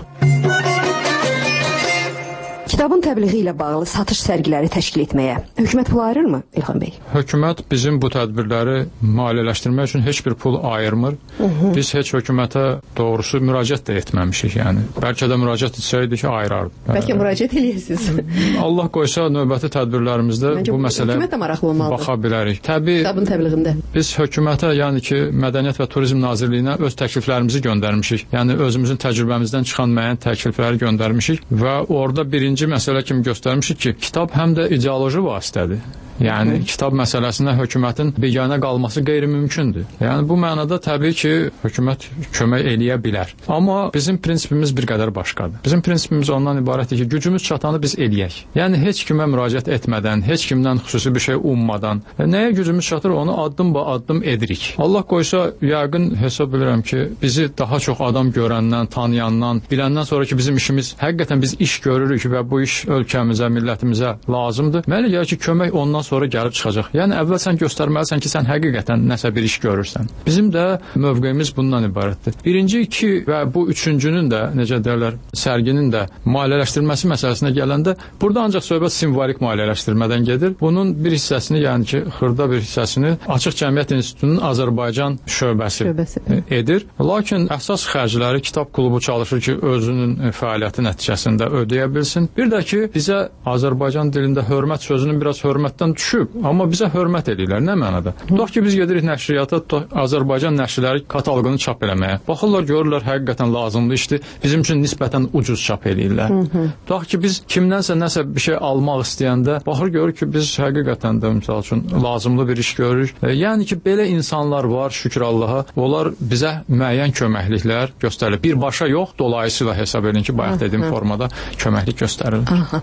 Speaker 9: Kitabın təbliği ilə bağlı satış sərgiləri təşkil etməyə hökumət pul ayırırmı İlxan bəy?
Speaker 10: Hökumət bizim bu tədbirləri maliyyələşdirmək üçün heç bir pul ayırmır. Biz heç hökumətə doğrusu müraciət də etməmişik, yəni. Bəlkə də müraciət etsəydik ki, ayırardı.
Speaker 9: Bəlkə müraciət edirsiniz.
Speaker 10: Allah qoysa növbəti tədbirlərimizdə bu məsələyə baxa bilərik. Təbii,
Speaker 9: kitabın təbliğində.
Speaker 10: Biz hökumətə, yəni ki, Mədəniyyət və Turizm Nazirliyinə öz təkliflərimizi göndərmişik. Yəni özümüzün təcrübəmizdən çıxan müəyyən təklifləri göndərmişik və orada birinci məsələ kimi göstərmişik ki, kitab həm də ideoloji vasitədir. Yəni, kitab məsələsinə hökumətin biganə qalması qeyri-mümkündür. Yəni, bu mənada təbii ki, hökumət kömək eləyə bilər. Amma bizim prinsipimiz bir qədər başqadır. Bizim prinsipimiz ondan ibarətdir ki, gücümüz çatanı biz eləyək. Yəni, heç kimə müraciət etmədən, heç kimdən xüsusi bir şey ummadan, nəyə gücümüz çatır, onu addım-ba-addım edirik. Allah qoysa, yəqin hesab bilirəm ki, bizi daha çox adam görəndən, tanıyandan, biləndən sonra ki, bizim işimiz, həqiqətən biz iş görürük və bu iş ölkəmizə, millətimizə lazımdır. Mənə gəlir ki, kömək ondan sonra gəlib çıxacaq. Yəni, əvvəl sən göstərməlisən ki, sən həqiqətən nəsə bir iş görürsən. Bizim də mövqeyimiz bundan ibarətdir. Birinci, iki və bu üçüncünün də, necə deyirlər, sərginin də maliyyələşdirilməsi məsələsinə gələndə, burada ancaq söhbət simvolik maliyyələşdirmədən gedir. Bunun bir hissəsini, yəni ki, xırda bir hissəsini Açıq Cəmiyyət İnstitutunun Azərbaycan şöbəsi edir. Lakin əsas xərcləri Kitab Klubu çalışır ki, özünün fəaliyyəti nəticəsində ödəyə bilsin. Bir də ki, bizə Azərbaycan dilində hörmət sözünün biraz hörmətdən düşüb, amma bizə hörmət edirlər. Nə mənada? Tutaq ki, biz gedirik nəşriyyata, Azərbaycan nəşrləri kataloqunu çap eləməyə. Baxırlar, görürlər, həqiqətən lazımlı işdir. Bizim üçün nisbətən ucuz çap eləyirlər. Tutaq ki, biz kimdənsə nəsə bir şey almaq istəyəndə, baxır, görür ki, biz həqiqətən də, misal üçün, lazımlı bir iş görürük. Yəni ki, belə insanlar var, şükür Allaha. Onlar bizə müəyyən köməkliklər göstərir. Birbaşa yox, dolayısıyla hesab edin ki, bayaq dediyim formada köməklik göstərilir.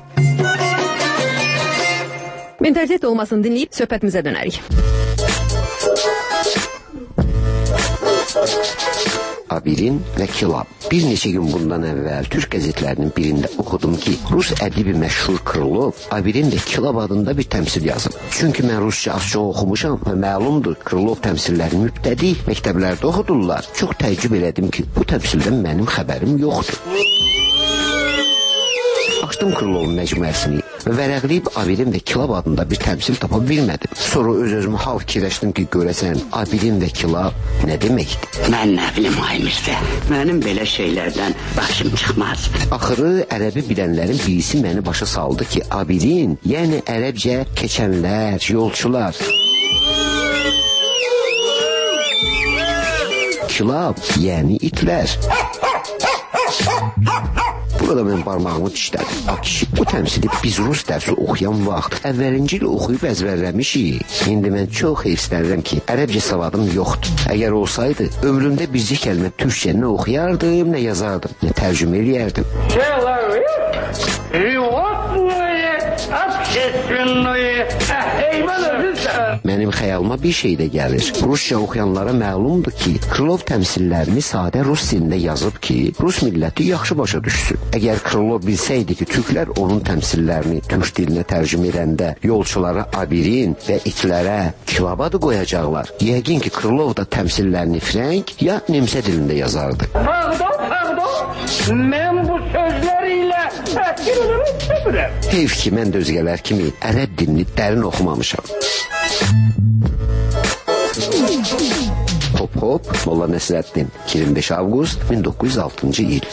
Speaker 9: Mentalitet olmasını dinləyib söhbətimizə dönərik.
Speaker 13: Abirin və Kilab. Bir neçə gün bundan əvvəl Türk qəzetlərinin birində oxudum ki, Rus ədibi məşhur Krılov Abirin və Kilab adında bir təmsil yazıb. Çünki mən rusca az-çox oxumuşam və məlumdur, Krılov təmsillərini mübtədi məktəblərdə oxudurlar. Çox təəccüb elədim ki, bu təmsildən mənim xəbərim yoxdur. Açdım Krılovun məcmuəsini və vərəqləyib Abirin və Kilab adında bir təmsil tapa bilmədim. Sonra öz-özümü hal fikirləşdim ki, görəsən Abirin və Kilab nə deməkdir?
Speaker 20: Mən nə bilim, ay Mirzə, mənim belə şeylərdən başım çıxmaz.
Speaker 13: Axırı ərəbi bilənlərin birisi məni başa saldı ki, Abirin, yəni ərəbcə keçənlər, yolçular. Kilab, yəni itlər. Burada mən barmağımı dişlədim. Kişi, bu təmsili biz rus dərsi oxuyan vaxt əvvəlinci ilə oxuyub əzbərləmişik. İndi mən çox heyfslənirəm ki, ərəbcə savadım yoxdur. Əgər olsaydı, ömrümdə bircə kəlmə türkçə nə oxuyardım, nə yazardım, nə tərcümə eləyərdim. Mənim xəyalıma bir şey də gəlir. Rusça oxuyanlara məlumdur ki, Krılov təmsillərini sadə rus dilində yazıb ki, rus milləti yaxşı başa düşsün. Əgər Krılov bilsəydi ki, türklər onun təmsillərini türk dilinə tərcümə edəndə yolçulara Abirin və itlərə Kilab adı qoyacaqlar, yəqin ki, Krılov da təmsillərini frənk ya nemsə dilində yazardı.
Speaker 20: Mən bu sözlər ilə
Speaker 13: heyf ki, mən də özgələr kimi ərəb dilini dərin oxumamışam. Hop hop, Molla Nəsrəddin, 25 avqust 1906-cı il.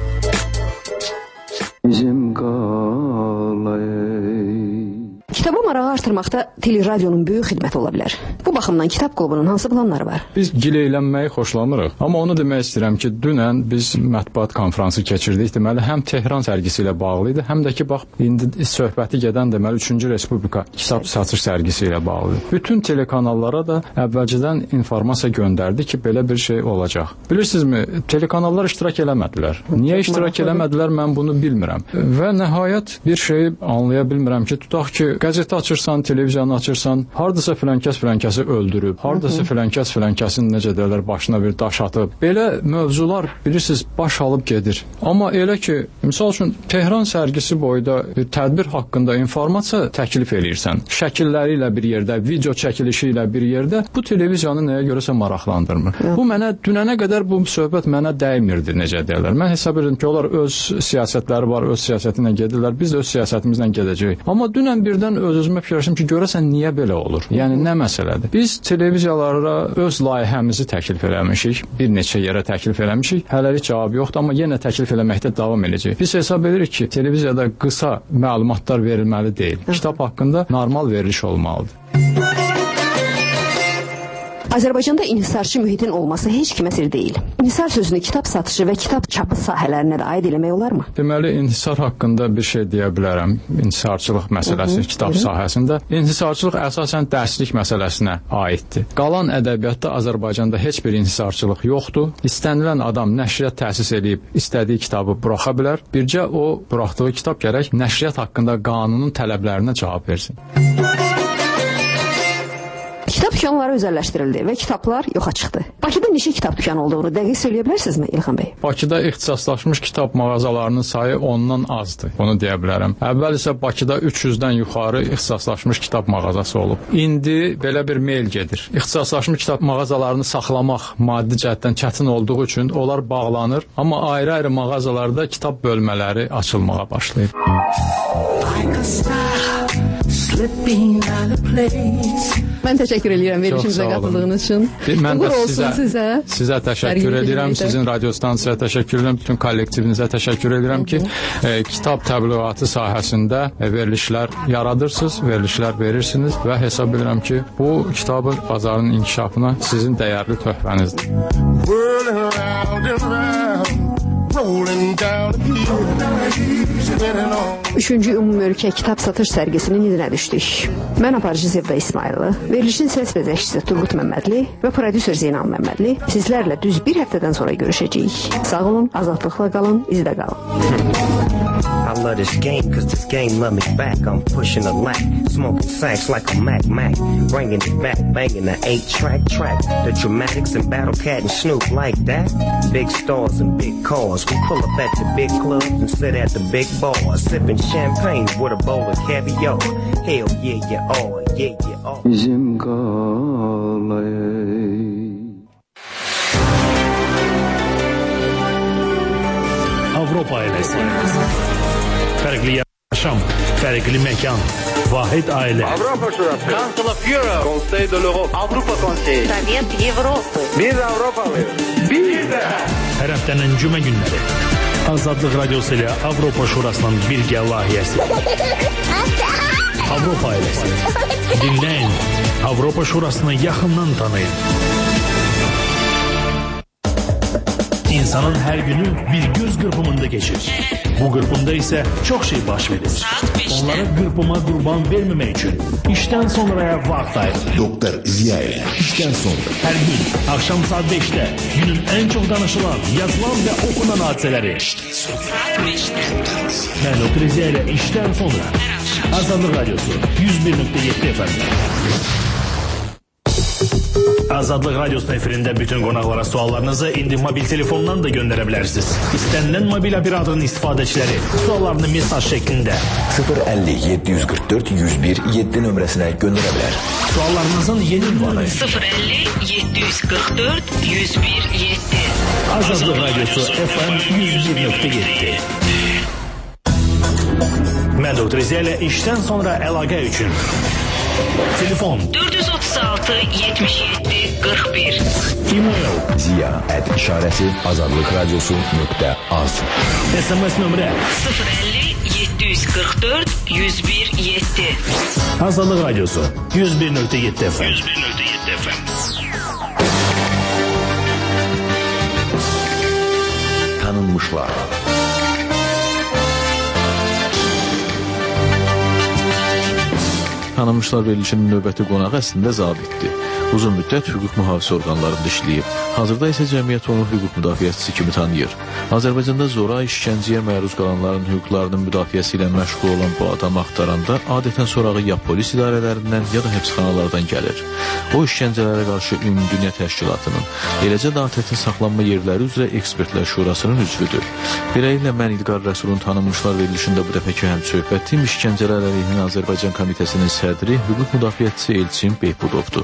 Speaker 9: Kitaba marağı artırmaqda teleradionun böyük xidməti ola bilər. Bu baxımdan kitab klubunun hansı planları var?
Speaker 10: Biz gileylənməyi xoşlamırıq. Amma onu demək istəyirəm ki, dünən biz mətbuat konfransı keçirdik. Deməli, həm Tehran sərgisi ilə bağlı idi, həm də ki, bax, indi söhbəti gedən deməli 3-cü Respublika kitab satış sərgisi ilə bağlıdır. Bütün telekanallara da əvvəlcədən informasiya göndərdi ki, belə bir şey olacaq. Bilirsinizmi, telekanallar iştirak eləmədilər. Niyə iştirak eləmədilər, mən bunu bilmirəm. Və nəhayət bir şeyi anlaya bilmirəm ki, tutaq ki, qəzeti açırsan, televiziyanı açırsan, hardasa filankəsi öldürüb, hardasa filankəsin necə deyirlər, başına bir daş atıb. Belə mövzular bilirsiniz baş alıb gedir. Amma elə ki, misal üçün Tehran sərgisi boyda bir tədbir haqqında informasiya təklif eləyirsən, şəkilləri ilə bir yerdə, video çəkilişi ilə bir yerdə, bu televiziyanı nəyə görəsə maraqlandırmır. Bu mənə dünənə qədər bu söhbət mənə dəymirdi, necə deyirlər. Mən hesab edirəm ki, onlar öz siyasətləri var, öz siyasəti ilə gedirlər, biz də öz siyasətimizlə gedəcəyik. Amma dünən birdən öz-özümə fikirləşdim ki, görəsən niyə belə olur? Yəni nə məsələdir? Biz televiziyalara öz layihəmizi təklif eləmişik, bir neçə yerə təklif eləmişik. Hələlik cavab yoxdur, amma yenə təklif eləməkdə davam edəcəyik. Biz hesab edirik ki, televiziyada qısa məlumatlar verilməli deyil. Kitab haqqında normal veriliş olmalıdır.
Speaker 9: Azərbaycanda inhisarçı mühitin olması heç kimə sir deyil. İnhisar sözünü kitab satışı və kitab çapı sahələrinə də aid eləmək olarmı?
Speaker 10: Deməli, inhisar haqqında bir şey deyə bilərəm. İnhisarçılıq məsələsi kitab sahəsində. İnhisarçılıq əsasən dərslik məsələsinə aiddir. Qalan ədəbiyyatda Azərbaycanda heç bir inhisarçılıq yoxdur. İstənilən adam nəşriyyat təsis edib istədiyi kitabı buraxa bilər. Bircə o buraxdığı kitab gərək nəşriyyat haqqında qanunun tələblərinə cavab versin.
Speaker 9: Kitab dükanları özəlləşdirildi və kitablar yoxa çıxdı. Bakıda neçə kitab dükanı olduğunu dəqiq söyləyə bilərsinizmi İlxan bəy?
Speaker 10: Bakıda ixtisaslaşmış kitab mağazalarının sayı ondan azdır. Bunu deyə bilərəm. Əvvəl isə Bakıda 300-dən yuxarı ixtisaslaşmış kitab mağazası olub. İndi belə bir meyl gedir. İxtisaslaşmış kitab mağazalarını saxlamaq maddi cəhətdən çətin olduğu üçün onlar bağlanır, amma ayrı-ayrı mağazalarda kitab bölmələri açılmağa başlayıb.
Speaker 9: Mən təşəkkür edirəm verilişimizə qatıldığınız üçün.
Speaker 10: Mən də sizə təşəkkür edirəm. Sizin radio stansiyaya təşəkkür edirəm. Bütün kollektivinizə təşəkkür edirəm ki, kitab təbliğatı sahəsində verilişlər yaradırsınız, verilişlər verirsiniz və hesab edirəm ki, bu kitabın bazarının inkişafına sizin dəyərli töhfənizdir.
Speaker 9: Üçüncü ümumölkə kitab satış sərgisinin izinə düşdük. Mən aparıcı Zevda İsmayıllı, verilişin səs vəzəkçisi Turgut Məmmədli və prodüser Zeynal Məmmədli sizlərlə düz bir həftədən sonra görüşəcəyik. Sağ olun, azadlıqla qalın, izdə qalın.
Speaker 21: I love this game, cause this game love me back. I'm pushing a lack, smoking sacks like a Mac, bringing it back, banging the 8-track. The dramatics and Battle Cat and Snoop like that. Big stars and big cars, we pull up at the big clubs and sit at the big bars, sipping champagne with a bowl of caviar. Hell yeah, you are, yeah, you are.
Speaker 6: Bizim qalay.
Speaker 4: Avropa ailəsi. Fərqli yaşam, fərqli məkan, vahid ailə.
Speaker 22: Avropa Şurası. Council of Europe. Conseil de l'Europe. Avropa Konseyi.
Speaker 23: Sovet Avropa.
Speaker 22: Biz Avropalıyız. Biz də.
Speaker 4: Hər həftənin cümə günləri. Azadlıq Radiosu ilə Avropa Şurasının birgə layihəsi. Avropa ailəsi. Dinləyin. Avropa Şurasını yaxından tanıyın. İnsanın her günü bir göz kırpımında geçir. Bu kırpımda ise çok şey baş verir. Onlara kırpıma kurban vermemek için işten sonraya vakit ayırır.
Speaker 24: Doktor Ziyaeli işten sonra.
Speaker 4: Her gün akşam saat 5'te günün en çok danışılan, yazılan ve okunan hadiseleri. Ben Doktor Ziyaeli işten sonra. Azadlık Radyosu 101.7 FM. Azadlıq Radyosu efirində bütün qonaqlara suallarınızı indi mobil telefondan da göndərebilirsiniz. İstənilən mobil operatörün istifadəçiləri suallarını mesaj şeklində
Speaker 24: 050 744 101 7 nömrəsinə göndərə bilər.
Speaker 4: Suallarınızın yeni ünvanı
Speaker 23: 050 744 101 7.
Speaker 4: Azadlıq Radyosu FM 101.7. Mən Doktor Ziyaeli işdən sonra əlaqə üçün telefon
Speaker 23: 436 77 41.
Speaker 4: E-mail
Speaker 24: ziya@işarəsi azadlıqradiosu.az.
Speaker 4: SMS nömrə
Speaker 23: 050 744 101 7.
Speaker 4: Azadlıq Radyosu 101.7 FM.
Speaker 24: 101.7 FM. Tanınmışlar.
Speaker 1: Tanınmışlar verilişinin növbəti qonağı əslində zabitdir. Uzun müddət hüquq mühafizə orqanlarında işləyib. Hazırda isə cəmiyyət onu hüquq müdafiəçisi kimi tanıyır. Azərbaycanda zora, işgəncəyə məruz qalanların hüquqlarının müdafiəsi ilə məşğul olan bu adamı axtaranda adətən sorağı ya polis idarələrindən, ya da həbsxanalardan gəlir. O işgəncələrə qarşı Ümumdünya Təşkilatının, eləcə də ATƏT-in saxlanma yerləri üzrə Ekspertlər Şurasının üzvüdür. Beləliklə, mən İlqar Rəsulun tanınmışlar verilişində bu dəfəki həmsöhbətim İşgəncələr əleyhinə Azərbaycan Komitəsinin sədri, hüquq müdafiəçisi Elçin Beypudovdur.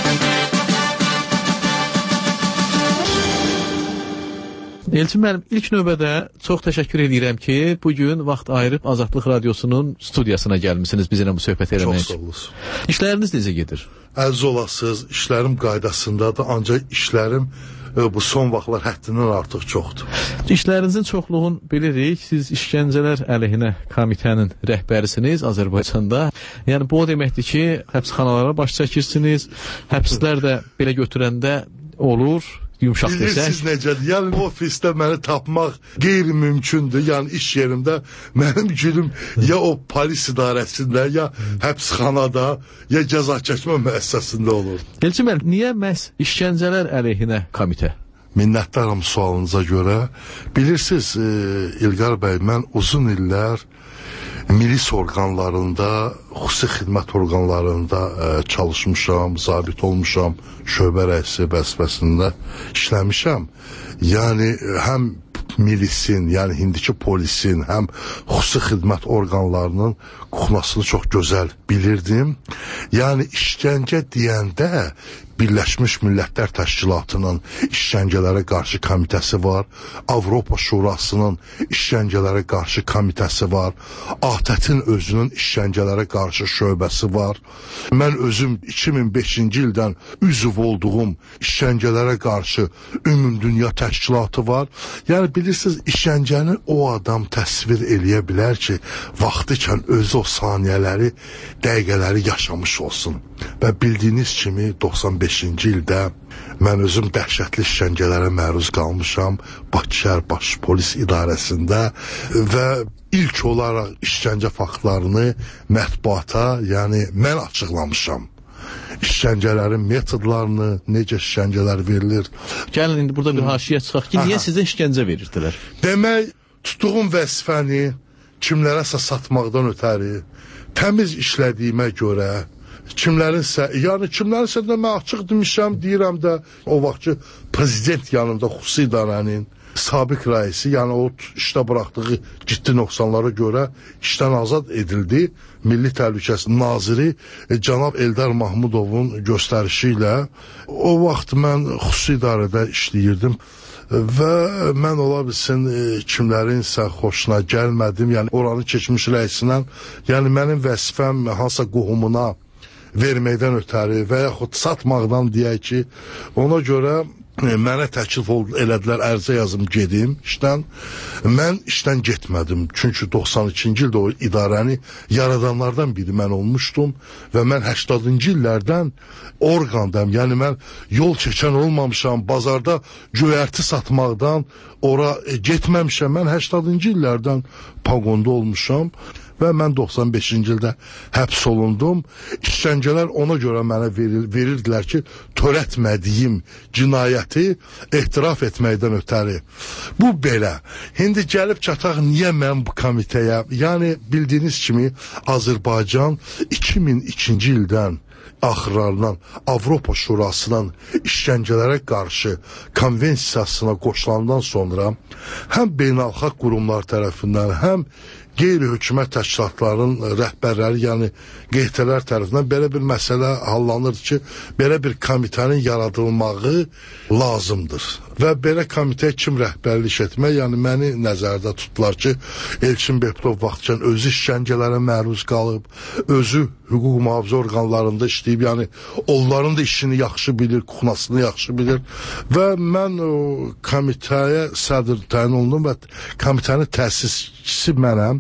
Speaker 1: Elçin müəllim, ilk növbədə çox təşəkkür edirəm ki, bugün vaxt ayırıb Azadlıq Radiosunun studiyasına gəlmişsiniz bizimlə bu söhbət eləmək.
Speaker 2: Çox sağ olasın.
Speaker 1: İşləriniz necə gedir?
Speaker 2: Əziz olasınız, işlərim qaydasındadır, ancaq işlərim bu son vaxtlar həddindən artıq çoxdur.
Speaker 1: İşlərinizin çoxluğunu bilirik, siz İşgəncələr əleyhinə komitənin rəhbərisiniz Azərbaycanda. Yəni bu o deməkdir ki, həbsxanalara baş çəkirsiniz, həbslər də belə götürəndə olur. Yumşaq desək.
Speaker 2: Bilirsiniz necədir? Yəni ofisdə məni tapmaq qeyri-mümkündür. Yəni iş yerimdə mənim günüm ya o polis idarəsində, ya həbsxanada, ya cəza çəkmə müəssisəsində olur.
Speaker 1: Elçin müəllim, niyə məhz İşgəncələr əleyhinə komitə?
Speaker 2: Minnətdaram sualınıza görə. Bilirsiniz, İlqar bəy, mən uzun illər milis orqanlarında, xüsusi xidmət orqanlarında çalışmışam, zabit olmuşam, şöbə rəisi vəzifəsində işləmişəm. Yəni, həm milisin, yəni indiki polisin, həm xüsusi xidmət orqanlarının kuxnasını çox gözəl bilirdim. Yəni, işgəncə deyəndə Birləşmiş Millətlər Təşkilatının işgəncələrə qarşı komitəsi var, Avropa Şurasının işgəncələrə qarşı komitəsi var, ATƏT-in özünün işgəncələrə qarşı şöbəsi var. Mən özüm 2005-ci ildən üzv olduğum işgəncələrə qarşı Ümumdünya Təşkilatı var. Yəni bilirsiniz, işgəncəni o adam təsvir eləyə bilər ki, vaxtıkən özü o saniyələri, dəqiqələri yaşamış olsun. Və bildiyiniz kimi 95-ci ildə mən özüm dəhşətli işgəncələrə məruz qalmışam Bakı şəhər baş polis idarəsində və ilk olaraq işgəncə faktlarını mətbuata, yəni mən açıqlamışam. İşgəncələrin metodlarını, necə işgəncələr verilir.
Speaker 1: Gəlin indi burada bir haşiyə çıxaq ki, niyə sizə işgəncə verirdilər?
Speaker 2: Demək, tutduğum vəzifəni kimlərəsə satmaqdan ötəri, təmiz işlədiyimə görə, kimlərinsə də mən açıq demişəm, deyirəm də o vaxtki prezident yanında xüsusi idarənin sabiq rəisi, yəni o işdə buraxdığı ciddi nöqsanlara görə işdən azad edildi. Milli Təhlükəsizlik naziri cənab Eldar Mahmudovun göstərişi ilə o vaxt mən xüsusi idarədə işləyirdim. Və mən ola bilsin kimlərinsə xoşuna gəlmədim, yəni oranın keçmiş rəisindən, yəni mənim vəzifəm hansısa qohumuna verməkdən ötəri və yaxud satmaqdan deyək ki, ona görə mənə təklif elədilər, ərizə yazım gedim işdən. Mən işdən getmədim, çünki 92-ci ildə o idarəni yaradanlardan biri mən olmuşdum və mən 80-cı illərdən orqandam, yəni mən yol çəkən olmamışam, bazarda göyərti satmaqdan ora getməmişəm, mən 80-cı illərdən pagonda olmuşam. Və mən 95-ci ildə həbs olundum. İşgəncələr ona görə mənə verirdilər ki, törətmədiyim cinayəti etiraf etməkdən ötəri. Bu belə. İndi gəlib çataq niyə mən bu komitəyə? Yəni bildiyiniz kimi Azərbaycan 2002-ci ildən axırlarından Avropa Şurasının işgəncələrə qarşı konvensiyasına qoşulandan sonra həm beynəlxalq qurumlar tərəfindən, həm qeyri-hökumət təşkilatlarının rəhbərləri, yəni QT-lər tərəfindən belə bir məsələ hallanır ki, belə bir komitənin yaradılmağı lazımdır. Və belə komitəyə kim rəhbərlik etmək, yəni məni nəzərdə tutdular ki, Elçin Beypudov vaxtcan özü işgəncələrə məruz qalıb, özü hüquq mühafizə orqanlarında işləyib, yəni onların da işini yaxşı bilir, kuxnasını yaxşı bilir və mən o komitəyə sədr təyin olundum və komitənin təsisçisi mənəm.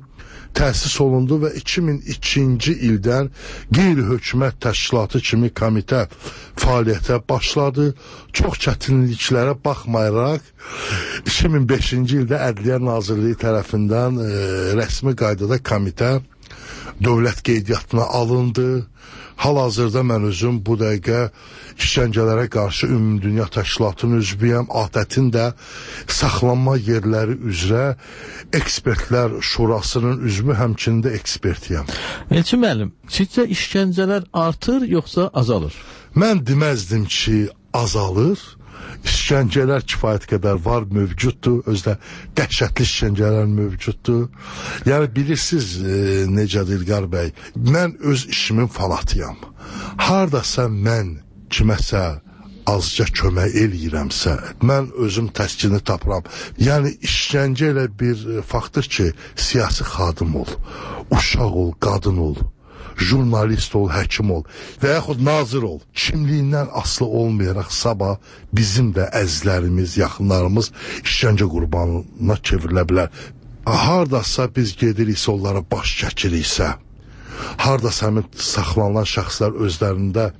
Speaker 2: təsis olundu və 2002-ci ildən qeyri-hökumət təşkilatı kimi komitə fəaliyyətə başladı. Çox çətinliklərə baxmayaraq 2005-ci ildə Ədliyyə Nazirliyi tərəfindən rəsmi qaydada komitə dövlət qeydiyyatına alındı. Hal-hazırda mən özüm bu dəqiqə işgəncələrə qarşı Ümumdünya Təşkilatının üzvüyəm. ATƏT-in də saxlanma yerləri üzrə ekspertlər şurasının üzvü, həmçinin də ekspertiyəm.
Speaker 1: Elçin müəllim, sizcə işgəncələr artır yoxsa azalır?
Speaker 2: Mən deməzdim ki, azalır. İşgəncələr kifayət qədər var, mövcuddur. Özdə dəhşətli işgəncələr mövcuddur. Yəni bilirsiniz necədir İlqar bəy? Mən öz işimin fanatıyam. Hardasa mən kiməsə azca kömək eləyirəmsə, mən özüm təskini tapıram. Yəni işgəncə elə bir faktdır ki, siyasi xadim ol, uşaq ol, qadın ol, jurnalist ol, həkim ol və yaxud nazir ol. Kimliyindən asılı olmayaraq sabah bizim də əzizlərimiz, yaxınlarımız işgəncə qurbanına çevrilə bilər. Hardasa biz gediriksə, onlara baş çəkiriksə, hardasa həmin saxlanılan şəxslər özlərində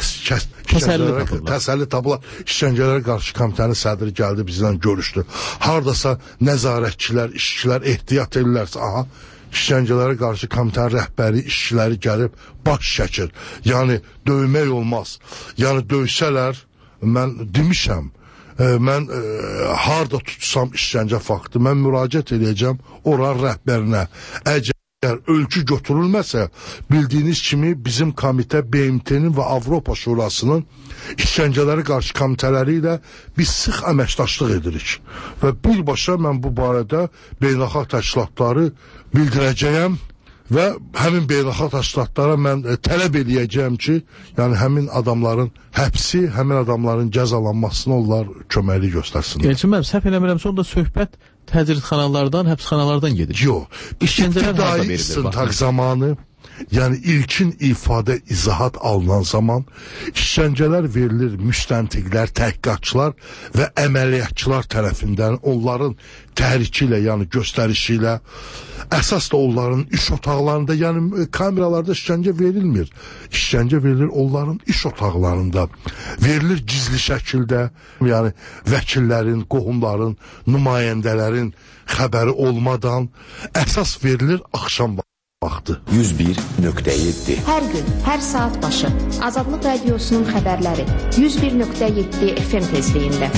Speaker 2: təsəlli tapılar. İşgəncələrə qarşı komitənin sədri gəldi, bizlə görüşdü. Hardasa nəzarətçilər, işçilər ehtiyat edirlərsə, işgəncələrə qarşı komitənin rəhbəri, işçiləri gəlib baş çəkir. Yəni döymək olmaz. Yəni döysələr, mən demişəm, mən harda tutsam işgəncə faktı, mən müraciət edəcəm oranın rəhbərinə. Əgər ölçü götürülməsə, bildiyiniz kimi bizim komitə BMT-nin və Avropa Şurasının işgəncələri qarşı komitələri ilə biz sıx əməkdaşlıq edirik. Və birbaşa mən bu barədə beynəlxalq təşkilatları bildirəcəyəm və həmin beynəlxalq təşkilatlara mən tələb edəcəyəm ki, yəni həmin adamların həbsi, həmin adamların cəzalanmasına onlar köməklik göstərsinlər.
Speaker 1: Elçin müəllim, səhv eləmirəmsə, onda söhbət təcridxanalardan, həbsxanalardan gedir.
Speaker 2: Yox, ibtidai istintaq zamanı, yəni ilkin ifadə, izahat alınan zaman işgəncələr verilir müstəntiqlər, təhqiqatçılar və əməliyyatçılar tərəfindən, onların təhriki ilə, yəni göstərişi ilə, əsas da onların iş otaqlarında, yəni kameralarda işgəncə verilmir. İşgəncə verilir onların iş otaqlarında, verilir gizli şəkildə, yəni vəkillərin, qohumların, nümayəndələrin xəbəri olmadan əsas verilir axşam vaxtı.
Speaker 3: 101.7
Speaker 5: Hər gün, hər saat başı Azadlıq Radiosunun xəbərləri 101.7 FM tezliyində.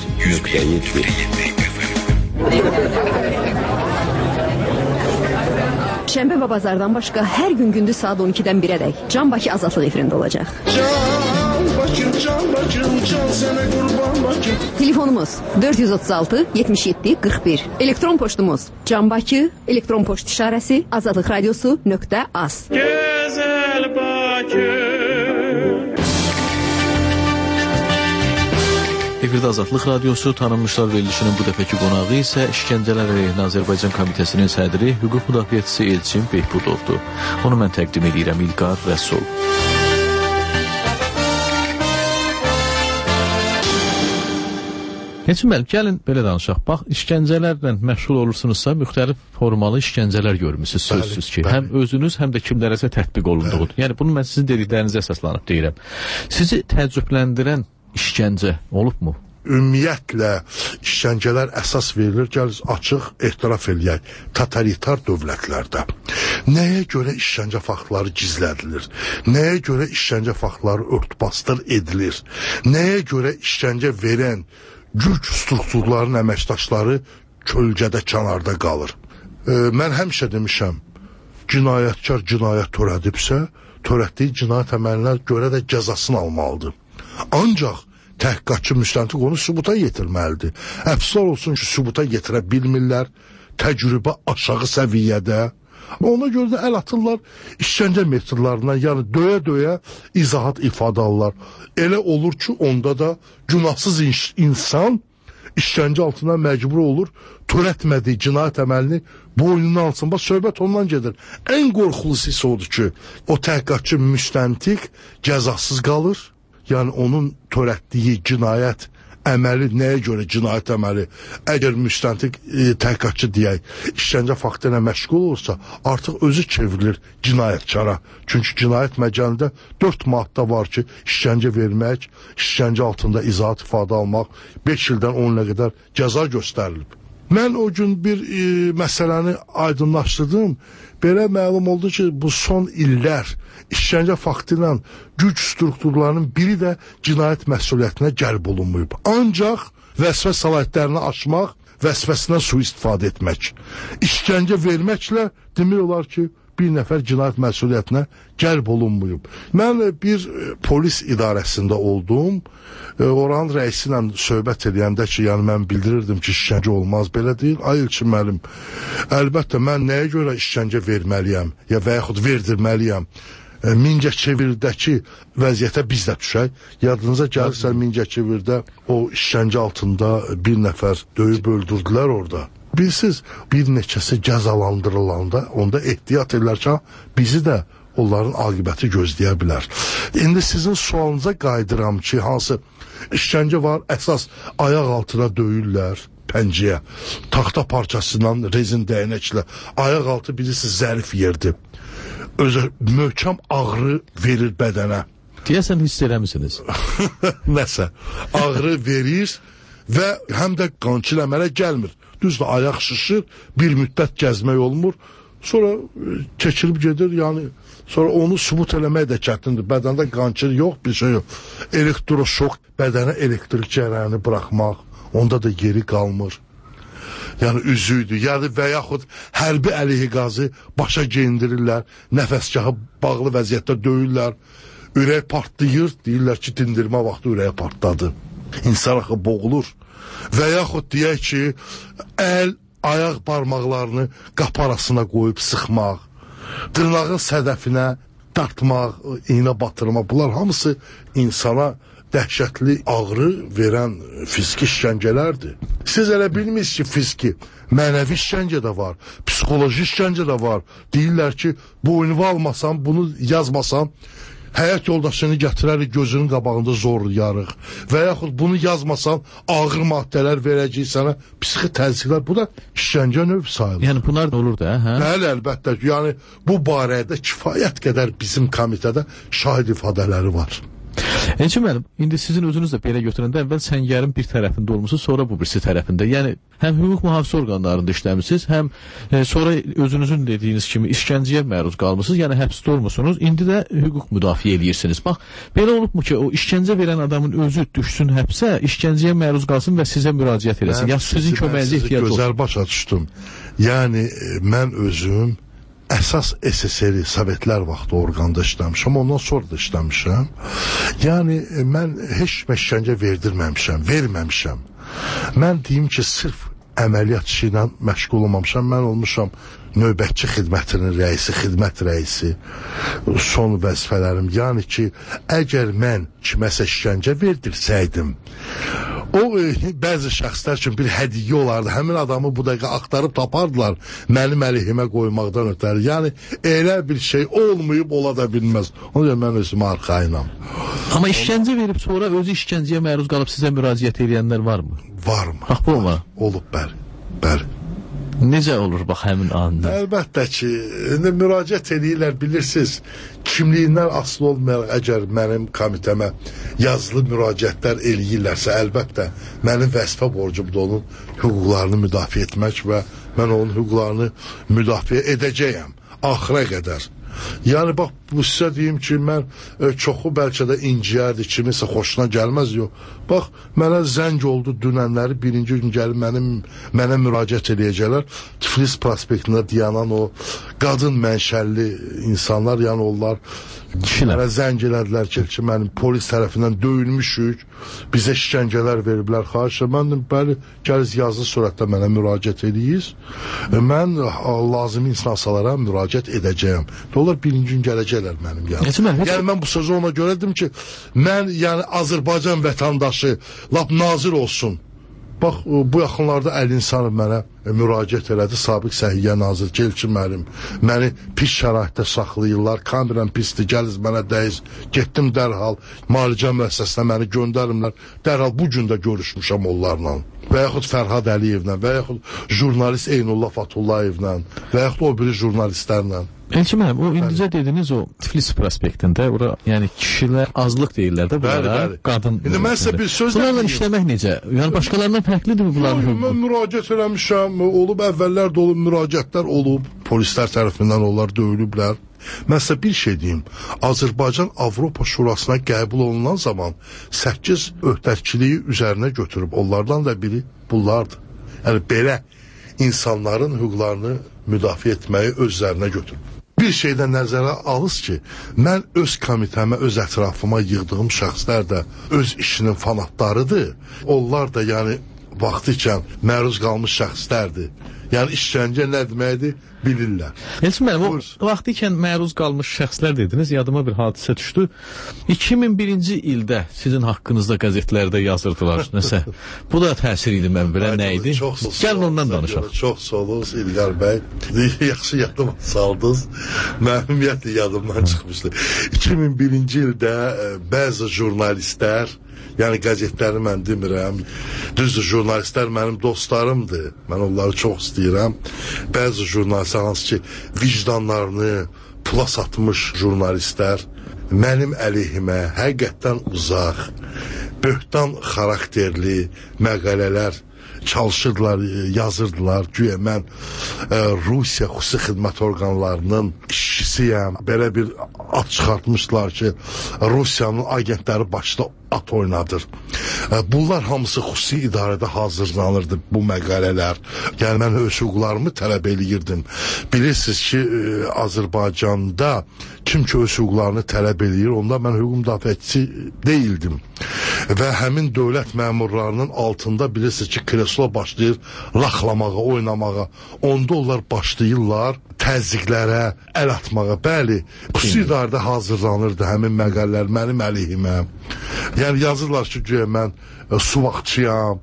Speaker 3: 101.7
Speaker 9: Şənbə və bazardan başqa hər gün gündüz saat 12-dən 1-ədək Can Bakı Azadlıq efirində olacaq.
Speaker 7: Can Bakım, can Bakım, can sənə qurban Bakım.
Speaker 9: Telefonumuz 436 77 41. Elektron poçtumuz canbakı, elektron poçt işarəsi azadlıqradiosu.az.
Speaker 7: Gözəl Bakı.
Speaker 1: Efirdə Azadlıq Radiosu tanınmışlar verilişinin bu dəfəki qonağı isə İşgəncələr əleyhinə Azərbaycan Komitəsinin sədri, hüquq müdafiəçisi Elçin Behbudovdur. Onu mən təqdim edirəm İlqar Rəsul. Elçin müəllim, gəlin belə danışaq. Bax, işgəncələrlə məşğul olursunuzsa, müxtəlif formalı işgəncələr görmüsünüz sözsüz ki. Həm özünüz, həm də kimlərəsə tətbiq olunduğudur. Yəni, bunu mən sizin dediklərinizə əsaslanıb deyirəm. Sizi təəccübləndirən işgəncə olubmu?
Speaker 2: Ümumiyyətlə işgəncələr əsas verilir, gəl açıq etiraf eləyək, totalitar dövlətlərdə. Nəyə görə işgəncə faktları gizlədilir? Nəyə görə işgəncə faktları örtbasdır edilir? Nəyə görə işgəncə verən güc strukturların əməkdaşları kölgədə, kənarda qalır? Mən həmişə demişəm, cinayətkar cinayət törədibsə, törətdiyi cinayət əməlinə görə də cəzasını almalıdır. Ancaq təhqiqatçı müstəntiq onu sübuta yetirməlidir. Əfsuslar olsun ki, sübuta yetirə bilmirlər, təcrübə aşağı səviyyədə. Ona görə də əl atırlar işgəncə metodlarından, yəni döyə-döyə izahat ifadə alırlar. Elə olur ki, onda da günahsız insan işgəncə altına məcbur olur, törətmədiyi cinayət əməlini boynuna alsın. Bax, söhbət ondan gedir. Ən qorxulusu isə odur ki, o təhqiqatçı müstəntiq cəzasız qalır. Yəni onun törətdiyi cinayət əməli nəyə görə cinayət əməli? Əgər müstəntiq təhqiqatçı deyək, işgəncə faktı ilə məşğul olursa, artıq özü çevrilir cinayətkara. Çünki cinayət məcəlində 4 maddə var ki, işgəncə vermək, işgəncə altında izahat ifadə almaq, 5 ildən 10 ilə qədər cəza göstərilib. Mən o gün bir məsələni aydınlaşdırdım. Belə məlum oldu ki, bu son illər işgəncə faktı ilə güc strukturlarının biri də cinayət məsuliyyətinə cəlb olunmayıb. Ancaq vəzifə səlahiyyətlərini aşmaq, vəzifəsindən sui-istifadə etmək. İşgəncə verməklə demək olar ki, bir nəfər cinayət məsuliyyətinə cəlb olunmayıb. Mən bir polis idarəsində oldum. Oranın rəisi ilə söhbət edəndə ki, yəni mən bildirirdim ki, işgəncə olmaz, belə deyil. Ay Elçin müəllim, əlbəttə mən nəyə görə işgəncə verməliyəm ya və yaxud verdirməliyəm? Mingəçevirdəki vəziyyətə biz də düşək. Yadınıza gəlirsə, Mingəçevirdə o işgəncə altında bir nəfər döyüb öldürdülər orada. Bilirsiniz, bir neçəsi cəzalandırılanda onda ehtiyat edirlər ki, bizi də onların aqibəti gözləyə bilər. İndi sizin sualınıza qayıdıram ki, hansı işgəncə var, əsas ayaq altına döyürlər, pənciyə, taxta parçasından rezin dəyənəklə, ayaq altı bilirsiniz zərif yerdir. Özü möhkəm ağrı verir bədənə.
Speaker 1: Deyəsən hiss eləmisiniz.
Speaker 2: Nəsə, ağrı verir və həm də qançil əmələ gəlmir. Düzdür, ayaq şişir, bir müddət gəzmək olmur, sonra keçilib gedir, yəni sonra onu subut eləmək də çətindir. Bədəndə qançil yox, bir şey yox. Elektroşok, bədənə elektrik cərəyəni buraxmaq, onda da geri qalmır. Yəni üzüydür, yəni və yaxud hərbi əleyhi qazı başa geyindirirlər, nəfəsgahı bağlı vəziyyətdə döyürlər, ürək partlayır, deyirlər ki, dindirmə vaxtı ürəyə partladı. İnsan axı boğulur. Və yaxud deyək ki, əl, ayaq barmaqlarını qapı arasına qoyub sıxmaq, dırnağın sədəfinə dartmaq, iynə batırmaq, bunlar hamısı insana dəhşətli ağrı verən fiziki işgəncələrdir. Siz elə bilmirsiniz ki, fiziki, mənəvi işgəncə də var, psixoloji işgəncə də var. Deyirlər ki, bu oyunu almasam, bunu yazmasam, həyat yoldaşını gətirərik gözünün qabağında zorlayarıq. Və yaxud bunu yazmasan ağır maddələr verəcək sənə, psixi təsirlər. Bu da işgəncə növ sayılır.
Speaker 1: Yəni bunlar da olur da, hə?
Speaker 2: Bəli, əlbəttə. Yəni bu barədə kifayət qədər bizim komitədə şahid ifadələri var.
Speaker 1: Elçin müəllim, indi sizin özünüz də belə götürəndə əvvəl səngərin bir tərəfində olmusunuz, sonra bu birisi tərəfində. Yəni həm hüquq mühafizə orqanlarında işləmisiniz, həm sonra özünüzün dediyiniz kimi işgəncəyə məruz qalmısınız, yəni həbsdə olmusunuz. İndi də hüquq müdafiə edirsiniz. Bax, belə olubmu ki, o işgəncə verən adamın özü düşsün həbsə, işgəncəyə məruz qalsın və sizə müraciət eləsin. Ya sizin köməyinizə ehtiyac olsun.
Speaker 2: Gözəl başa düşdüm. Yəni mən özüm əsas SSR Sovetlər vaxtı orqanda işləmişəm, ondan sonra da işləmişəm. Yəni mən heç işgəncə verdirməmişəm, verməmişəm. Mən deyim ki, sırf əməliyyat işi ilə məşğul olmamışam. Mən olmuşam növbətçi xidmətinin rəisi, xidmət rəisi, son vəzifələrim. Yəni ki, əgər mən kiməsə işgəncə verdirsəydim, o bəzi şəxslər üçün bir hədiyyə olardı. Həmin adamı bu dəqiqə axtarıb tapardılar mənim əleyhimə qoymaqdan ötəri. Yəni elə bir şey olmayıb ola da bilməz. Ona görə mən özümə arxayınam.
Speaker 1: Amma işgəncə verib sonra özü işgəncəyə məruz qalıb sizə müraciət edənlər varmı?
Speaker 2: Varmı?
Speaker 1: Bax bu olma.
Speaker 2: Olub, bəli. Bəli.
Speaker 1: Necə olur bax həmin anda?
Speaker 2: Əlbəttə ki, müraciət edirlər, bilirsiniz, kimliyindən asılı olmayaraq əgər mənim komitəmə yazılı müraciətlər eləyirlərsə, əlbəttə mənim vəzifə borcumda onun hüquqlarını müdafiə etmək və mən onun hüquqlarını müdafiə edəcəyəm axıra qədər. Yəni bax, bu sizə deyim ki, mən çoxu bəlkə də inciyərdi, kimisə xoşuna gəlməz, yox. Bax, mənə zəng oldu dünənləri, birinci gün gəlib mənə müraciət edəcəklər. Tiflis prospektində dayanan o qadın mənşəlli insanlar, yəni onlar mənə zəng elədilər ki, mənim polis tərəfindən döyülmüşük, bizə işgəncələr veriblər, xahiş mən bəli, gəliz yazılı surətdə mənə müraciət ediyiz. Mən lazımi instansiyalara müraciət edəcəyəm. Onlar birinci gün gələcəklər mənim yanım. Yəni mən bu sözü ona görə dedim ki, mən yəni Azərbaycan vətəndaşı lap nazir olsun. Bax, bu yaxınlarda Əli İnsanov mənə müraciət elədi, sabiq Səhiyyə Nazir Elçin müəllim. Məni pis şəraitdə saxlayırlar, kameram pisdir, gəliz mənə dəyiz. Getdim dərhal, müalicə müəssisəsinə məni göndərirlər. Dərhal bu gün də görüşmüşəm onlarla. Və yaxud Fərhad Əliyevlə, və yaxud jurnalist Eynullah Fatullayevlə, və yaxud o biri jurnalistlərlə.
Speaker 1: Elçin müəllim, o indicə dediniz o Tiflis prospektində, ora, yəni kişilər azlıq deyirlər də bunlara, qadın.
Speaker 2: İndi mən sizə bir söz
Speaker 1: bunlarla işləmək necə? Yəni başqalarından fərqlidir bunların hüququ?
Speaker 2: Mən müraciət eləmişəm, olub əvvəllər də olub, müraciətlər olub, polislər tərəfindən onlar döyülüblər. Mən sizə bir şey deyim, Azərbaycan Avropa Şurasına qəbul olunan zaman 8 öhdəçiliyi üzərinə götürüb, onlardan da biri bunlardır. Yəni belə insanların hüquqlarını müdafiə etməyi öz üzərinə götürüb. Bir şeydən nəzərə alız ki, mən öz komitəmə, öz ətrafıma yığdığım şəxslər də öz işinin fanatlarıdır. Onlar da yəni vaxtı ikən məruz qalmış şəxslərdir. Yəni işgəncə nə deməkdir bilirlər.
Speaker 1: Elçin müəllim, o vaxtı ikən məruz qalmış şəxslər dediniz, yadıma bir hadisə düşdü. 2001-ci ildə sizin haqqınızda qəzetlərdə yazırdılar nəsə. Bu da təsir idi mən belə, nə idi? Gəlin ondan danışaq.
Speaker 2: Çox sağ olun İlqar bəy. Yaxşı yadıma saldınız. Mənim ümumiyyətlə yadımdan çıxmışdı. 2001-ci ildə bəzi jurnalistlər, yəni qəzetləri mən demirəm, düzdür, jurnalistlər mənim dostlarımdır, mən onları çox istəyirəm. Bəzi jurnalistlər, hansı ki, vicdanlarını pula satmış jurnalistlər, mənim əleyhimə həqiqətdən uzaq, böhtan xarakterli məqalələr çalışırdılar, yazırdılar. Güya mən Rusiya xüsusi xidmət orqanlarının işçisiyəm. Belə bir ad çıxartmışlar ki, Rusiyanın agentləri başda at oynadır. Bunlar hamısı xüsusi idarədə hazırlanırdı, bu məqalələr. Yəni mən öz hüquqlarımı tələb eləyirdim. Bilirsiniz ki, Azərbaycanda kim ki öz hüquqlarını tələb eləyir, onda mən hüquq müdafiəçisi deyildim. Və həmin dövlət məmurlarının altında bilirsiniz ki, kreslo başlayır laxlamağa, oynamağa. Onda onlar başlayırlar təzyiqlərə, əl atmağa. Bəli, xüsusi idarədə hazırlanırdı həmin məqalələr mənim əleyhimə. Yəni yazırlar ki, güya mən suvaqçıyam,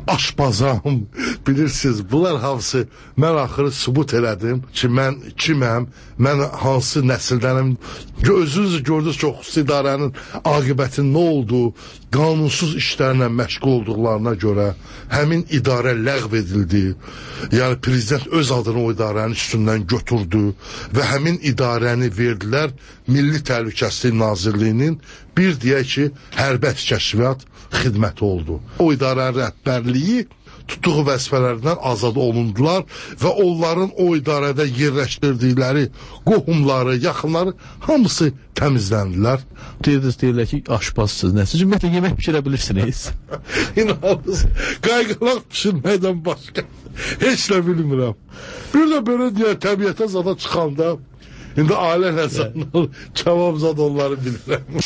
Speaker 2: aşpazam, bilirsiniz, bunlar hamısı mən axırı sübut elədim ki, mən kiməm, mən hansı nəsildənəm. Özünüz gördünüz ki, xüsusi idarənin aqibətinin nə olduğu, qanunsuz işlərlə məşğul olduqlarına görə həmin idarə ləğv edildi. Yəni prezident öz adını o idarənin üstündən götürdü və həmin idarəni verdilər Milli Təhlükəsizlik Nazirliyinin bir deyək ki, hərbi kəşfiyyat xidməti oldu. O idarənin rəhbərliyi tutduğu vəzifələrdən azad olundular və onların o idarədə yerləşdirdikləri qohumları, yaxınları hamısı təmizləndilər.
Speaker 1: Deyirlər ki, aşpazsınız, nəsiz? Ümumiyyətlə, yemək pişirə bilirsiniz.
Speaker 2: İnanınız, qayğılaq pişirməkdən başqa heç nə bilmirəm. Bir də belə deyək, təbiətə zada çıxanda, indi ailə nəzərlə cavab zad onları bilirəm.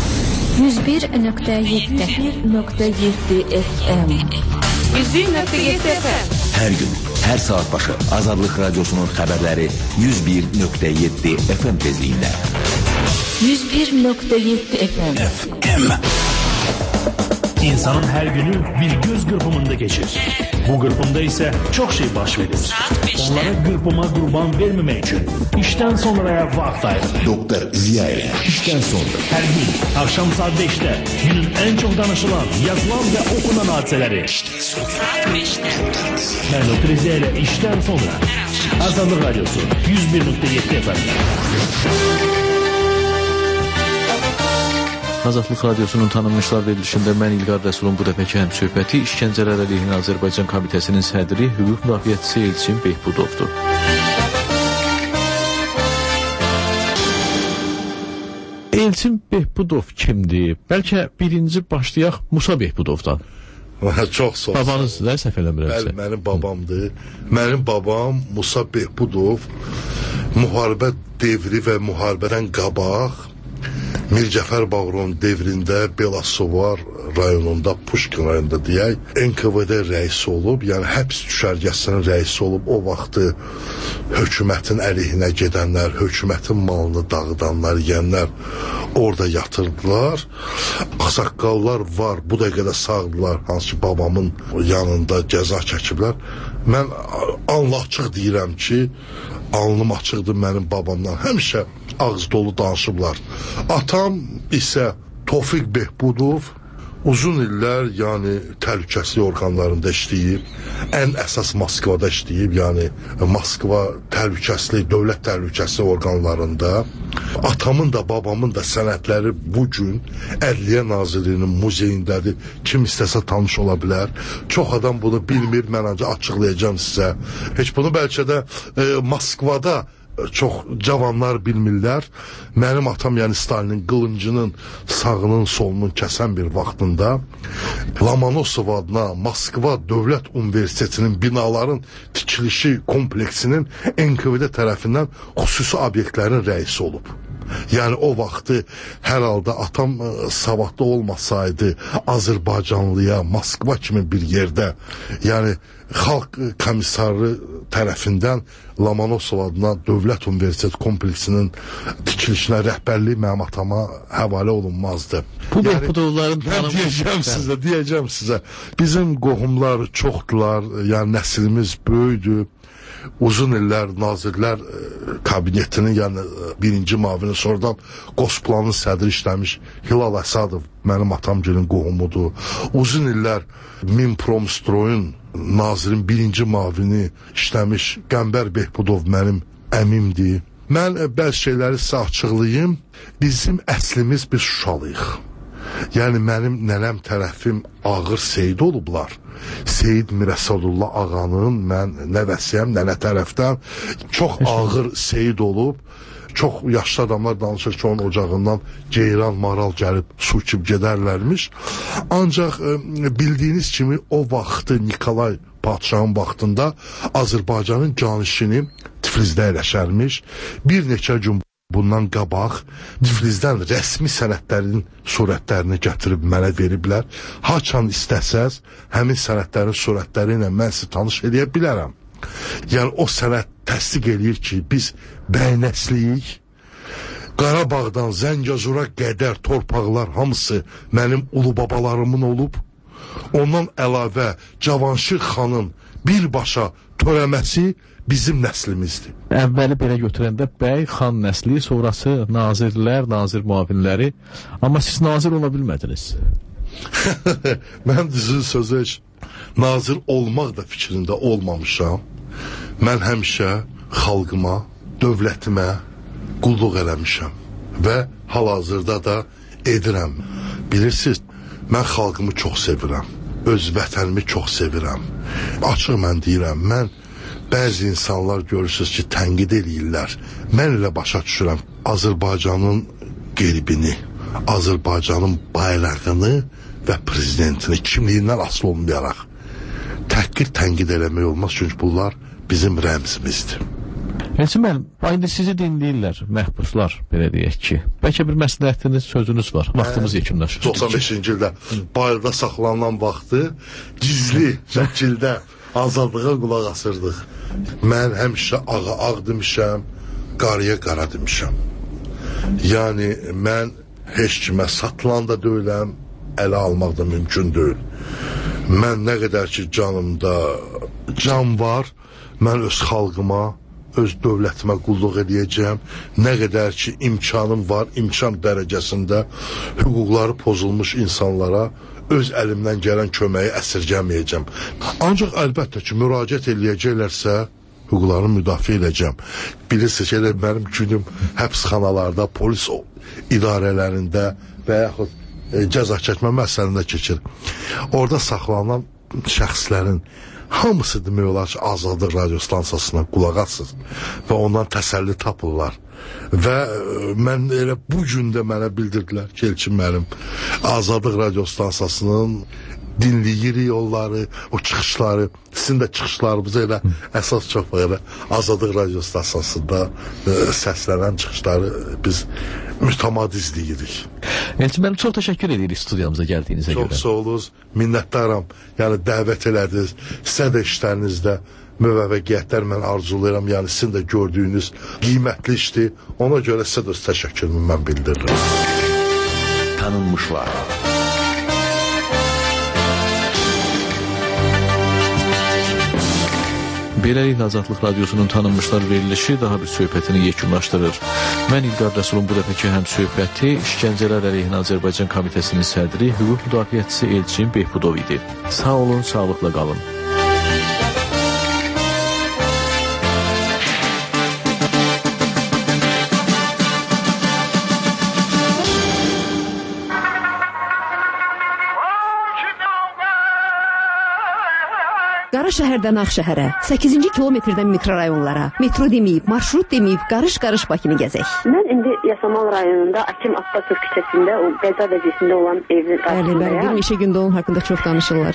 Speaker 5: 101.7 FM
Speaker 23: 101.7 FM.
Speaker 24: Hər gün, hər saat başı Azadlıq Radiosunun xəbərləri 101.7 FM tezliyində.
Speaker 23: 101.7 FM.
Speaker 4: İnsanın hər günü bir göz qırpımında keçir. Bu qırpımda isə çox şey baş verir. Onlara qırpıma qurban verməmək üçün işdən sonraya vaxt ayırır.
Speaker 24: Doktor Ziyayev, işdən sonra.
Speaker 4: Hər gün, axşam saat 5-də günün ən çox danışılan, yazılan və oxunan hadisələri.
Speaker 23: Saat 5-də.
Speaker 4: Mən Doktor Ziyayev işdən sonra. Azadlıq Radiosu 101.7 FM.
Speaker 1: Azadlıq Radiosunun tanınmışlar verilişində mən İlqar Rəsulun bu dəfəki həmsöhbəti İşgəncələr əleyhinə Azərbaycan Komitəsinin sədri, hüquq müdafiəçisi Elçin Behbudovdur. Elçin Behbudov kimdir? Bəlkə birinci başlayaq Musa Behbudovdan.
Speaker 2: Çox sağ olun.
Speaker 1: Babanız da səhv eləmirəmsə.
Speaker 2: Bəli, mənim babamdır. Mənim babam Musa Behbudov müharibə devri və müharibədən qabaq Mir Cəfər Bağırovun devrində Belasovar rayonunda, Puşkin rayonunda deyək, NKVD rəisi olub, yəni həbs düşərgəsinin rəisi olub. O vaxtı hökumətin əleyhinə gedənlər, hökumətin malını dağıdanlar, yeyənlər orada yatırdılar. Ağsaqqallar var, bu dəqiqədə sağdılar, hansı ki babamın yanında cəza çəkiblər. Mən Allah açıq deyirəm ki, alnım açıqdır mənim babamdan. Həmişə ağız dolu danışıblar. Atam isə Tofiq Behbudov uzun illər, yəni təhlükəsizlik orqanlarında işləyib, ən əsas Moskvada işləyib, yəni Moskva təhlükəsizlik, dövlət təhlükəsizlik orqanlarında. Atamın da, babamın da sənədləri bugün Ədliyyə Nazirliyinin muzeyindədir. Kim istəsə tanış ola bilər. Çox adam bunu bilmir, mən ancaq açıqlayacağım sizə. Heç bunu bəlkə də Moskvada çox cavanlar bilmirlər. Mənim atam, yəni Stalinin qılıncının sağının solunun kəsən bir vaxtında Lomonosov adına Moskva Dövlət Universitetinin binaların tikilişi kompleksinin NKVD tərəfindən xüsusi obyektlərin rəisi olub. Yəni o vaxtı hər halda atam savadlı olmasaydı Azərbaycanlıya Moskva kimi bir yerdə, yəni xalq komissarı tərəfindən Lomonosov adına Dövlət Universitet kompleksinin tikilişinə rəhbərliyi mənim atama həvalə olunmazdı.
Speaker 1: Bu Behbudovların
Speaker 2: deyəcəm sizə. Bizim qohumlar çoxdular, yəni nəslimiz böyüdü. Uzun illər Nazirlər Kabinetinin, yəni birinci mavini, sonradan Qosplanın sədri işləmiş Hilal Əsadov mənim atamgilin qohumudur. Uzun illər Minpromstroyun nazirin birinci mavini işləmiş Qəmbər Behbudov mənim əmimdir. Mən bəzi şeyləri sizə açıqlayayım. Bizim əslimiz biz Şuşalıyıq. Yəni mənim nənəm tərəfim Ağır Seyid olublar. Seyid Mirəsadullah ağanın mən nəvəsiyəm, nənə tərəfdən çox ağır Seyid olub. Çox yaşlı adamlar danışır ki, onun ocağından ceyran, maral gəlib su içib gedərlərmiş. Ancaq bildiyiniz kimi o vaxtı Nikolay Padşahın vaxtında Azərbaycanın canişini Tiflisdə əyləşərmiş. Bir neçə gün bundan qabaq Tiflisdən rəsmi sənədlərin surətlərini gətirib mənə veriblər. Haçan istəsəz, həmin sənədlərin surətləri ilə mən sizi tanış edə bilərəm. Yəni o sənəd təsdiq eləyir ki, biz bəynəsliyik. Qarabağdan Zəngəzura qədər torpaqlar hamısı mənim ulu babalarımın olub. Ondan əlavə Cavanşir xanın birbaşa törəməsi bizim nəslimizdir.
Speaker 1: Əvvəli belə götürəndə bəy, xan nəsli, sonrası nazirlər, nazir müavinləri. Amma siz nazir ola bilmədiniz.
Speaker 2: Mən düzün sözü nazir olmaq da fikrində olmamışam. Mən həmişə xalqıma, dövlətimə qulluq eləmişəm və hal-hazırda da edirəm. Bilirsiniz, mən xalqımı çox sevirəm, öz vətənimi çox sevirəm. Açıq mən deyirəm, mən bəzi insanlar görürsünüz ki, tənqid eləyirlər. Mən elə başa düşürəm Azərbaycanın qeybini, Azərbaycanın bayrağını və prezidentini kimliyindən asılı olmayaraq tənqid eləmək olmaz, çünki bunlar bizim rəmzimizdir.
Speaker 1: Elçin müəllim, indi sizi dinləyirlər məhbuslar, belə deyək ki. Bəlkə bir məsləhətiniz, sözünüz var. Vaxtımız yekunlaşır.
Speaker 2: 95-ci ildə bayırda saxlanılan vaxtı gizli şəkildə azadlığa qulaq asırdıq. Mən həmişə ağa ağ demişəm, qarıya qara demişəm. Yəni mən heç kimə satılan da deyiləm, ələ almaq da mümkün deyil. Mən nə qədər ki canımda can var, mən öz xalqıma, öz dövlətimə qulluq edəcəyəm. Nə qədər ki imkanım var, imkan dərəcəsində hüquqları pozulmuş insanlara öz əlimdən gələn köməyi əsirgəməyəcəm. Ancaq əlbəttə ki, müraciət eləyəcəklərsə hüquqlarını müdafiə edəcəm. Bilirsiniz ki, mənim günüm həbsxanalarda, polis idarələrində və yaxud cəza çəkmə məsələsində keçir. Orada saxlanan şəxslərin hamısı demək olar ki, Azadlıq radiostansiyasına qulaq asır və ondan təsəlli tapırlar. Və mən elə bu gün də mənə bildirdilər ki, Elçin müəllim, Azadlıq radiostansiyasının dinləyirik yolları, o çıxışları. Sizin də çıxışlarımız elə əsas çox elə Azadlıq Radio stansiyasında səslənən çıxışları biz mütəmadi izləyirik.
Speaker 1: Elçin müəllim, çox təşəkkür edirik studiyamıza gəldiyinizə görə.
Speaker 2: Çox sağ olunuz, minnətdaram. Yəni dəvət elədiniz, sizə də işlərinizdə müvəffəqiyyətlər mən arzulayıram. Yəni sizin də gördüyünüz qiymətli işdir. Ona görə sizə də təşəkkürümü mən bildirirəm.
Speaker 24: Tanınmışlar.
Speaker 1: Beləliklə Azadlıq Radiosunun tanınmışlar verilişi daha bir söhbətini yekunlaşdırır. Mən İlqar Rəsulun bu dəfəki həm söhbəti İşgəncələr əleyhinə Azərbaycan Komitəsinin sədri, hüquq müdafiəçisi Elçin Behbudov idi. Sağ olun, sağlıqla qalın.
Speaker 9: Şəhərdən Ağşəhərə, 8-ci kilometrdən mikrorayonlara, metro deməyib, marşrut deməyib, qarış-qarış Bakını gəzək.
Speaker 8: Mən indi Yasamal rayonunda Akim Abbasov küçəsində, o qəza vəziyyətində olan evin qarşısındayım.
Speaker 9: Bəli, bir neçə gündə onun haqqında çox danışırlar.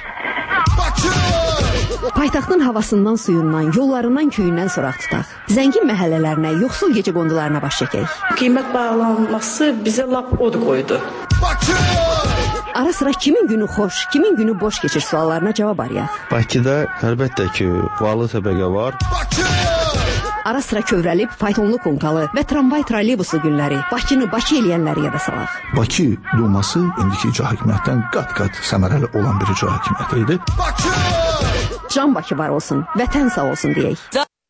Speaker 9: Paytaxtın havasından, suyundan, yollarından, köyündən soraq tutaq. Zəngin məhəllələrinə, yoxsul gecə qondularına baş çəkək.
Speaker 12: Qiymət bağlanması bizə lap od qoydu.
Speaker 9: Ara sıra kimin günü xoş, kimin günü boş keçir suallarına cavab arayaq.
Speaker 14: Bakıda əlbəttə ki, varlı təbəqə var.
Speaker 9: Ara sıra kövrəlib, faytonlu konkalı və tramvay trolleybusu günləri Bakını Bakı eləyənləri yada salaq.
Speaker 15: Bakı Duması indiki icra hakimiyyətdən qat-qat səmərəli olan bir icra hakimiyyəti idi.
Speaker 9: Can Bakı var olsun, vətən sağ olsun deyək.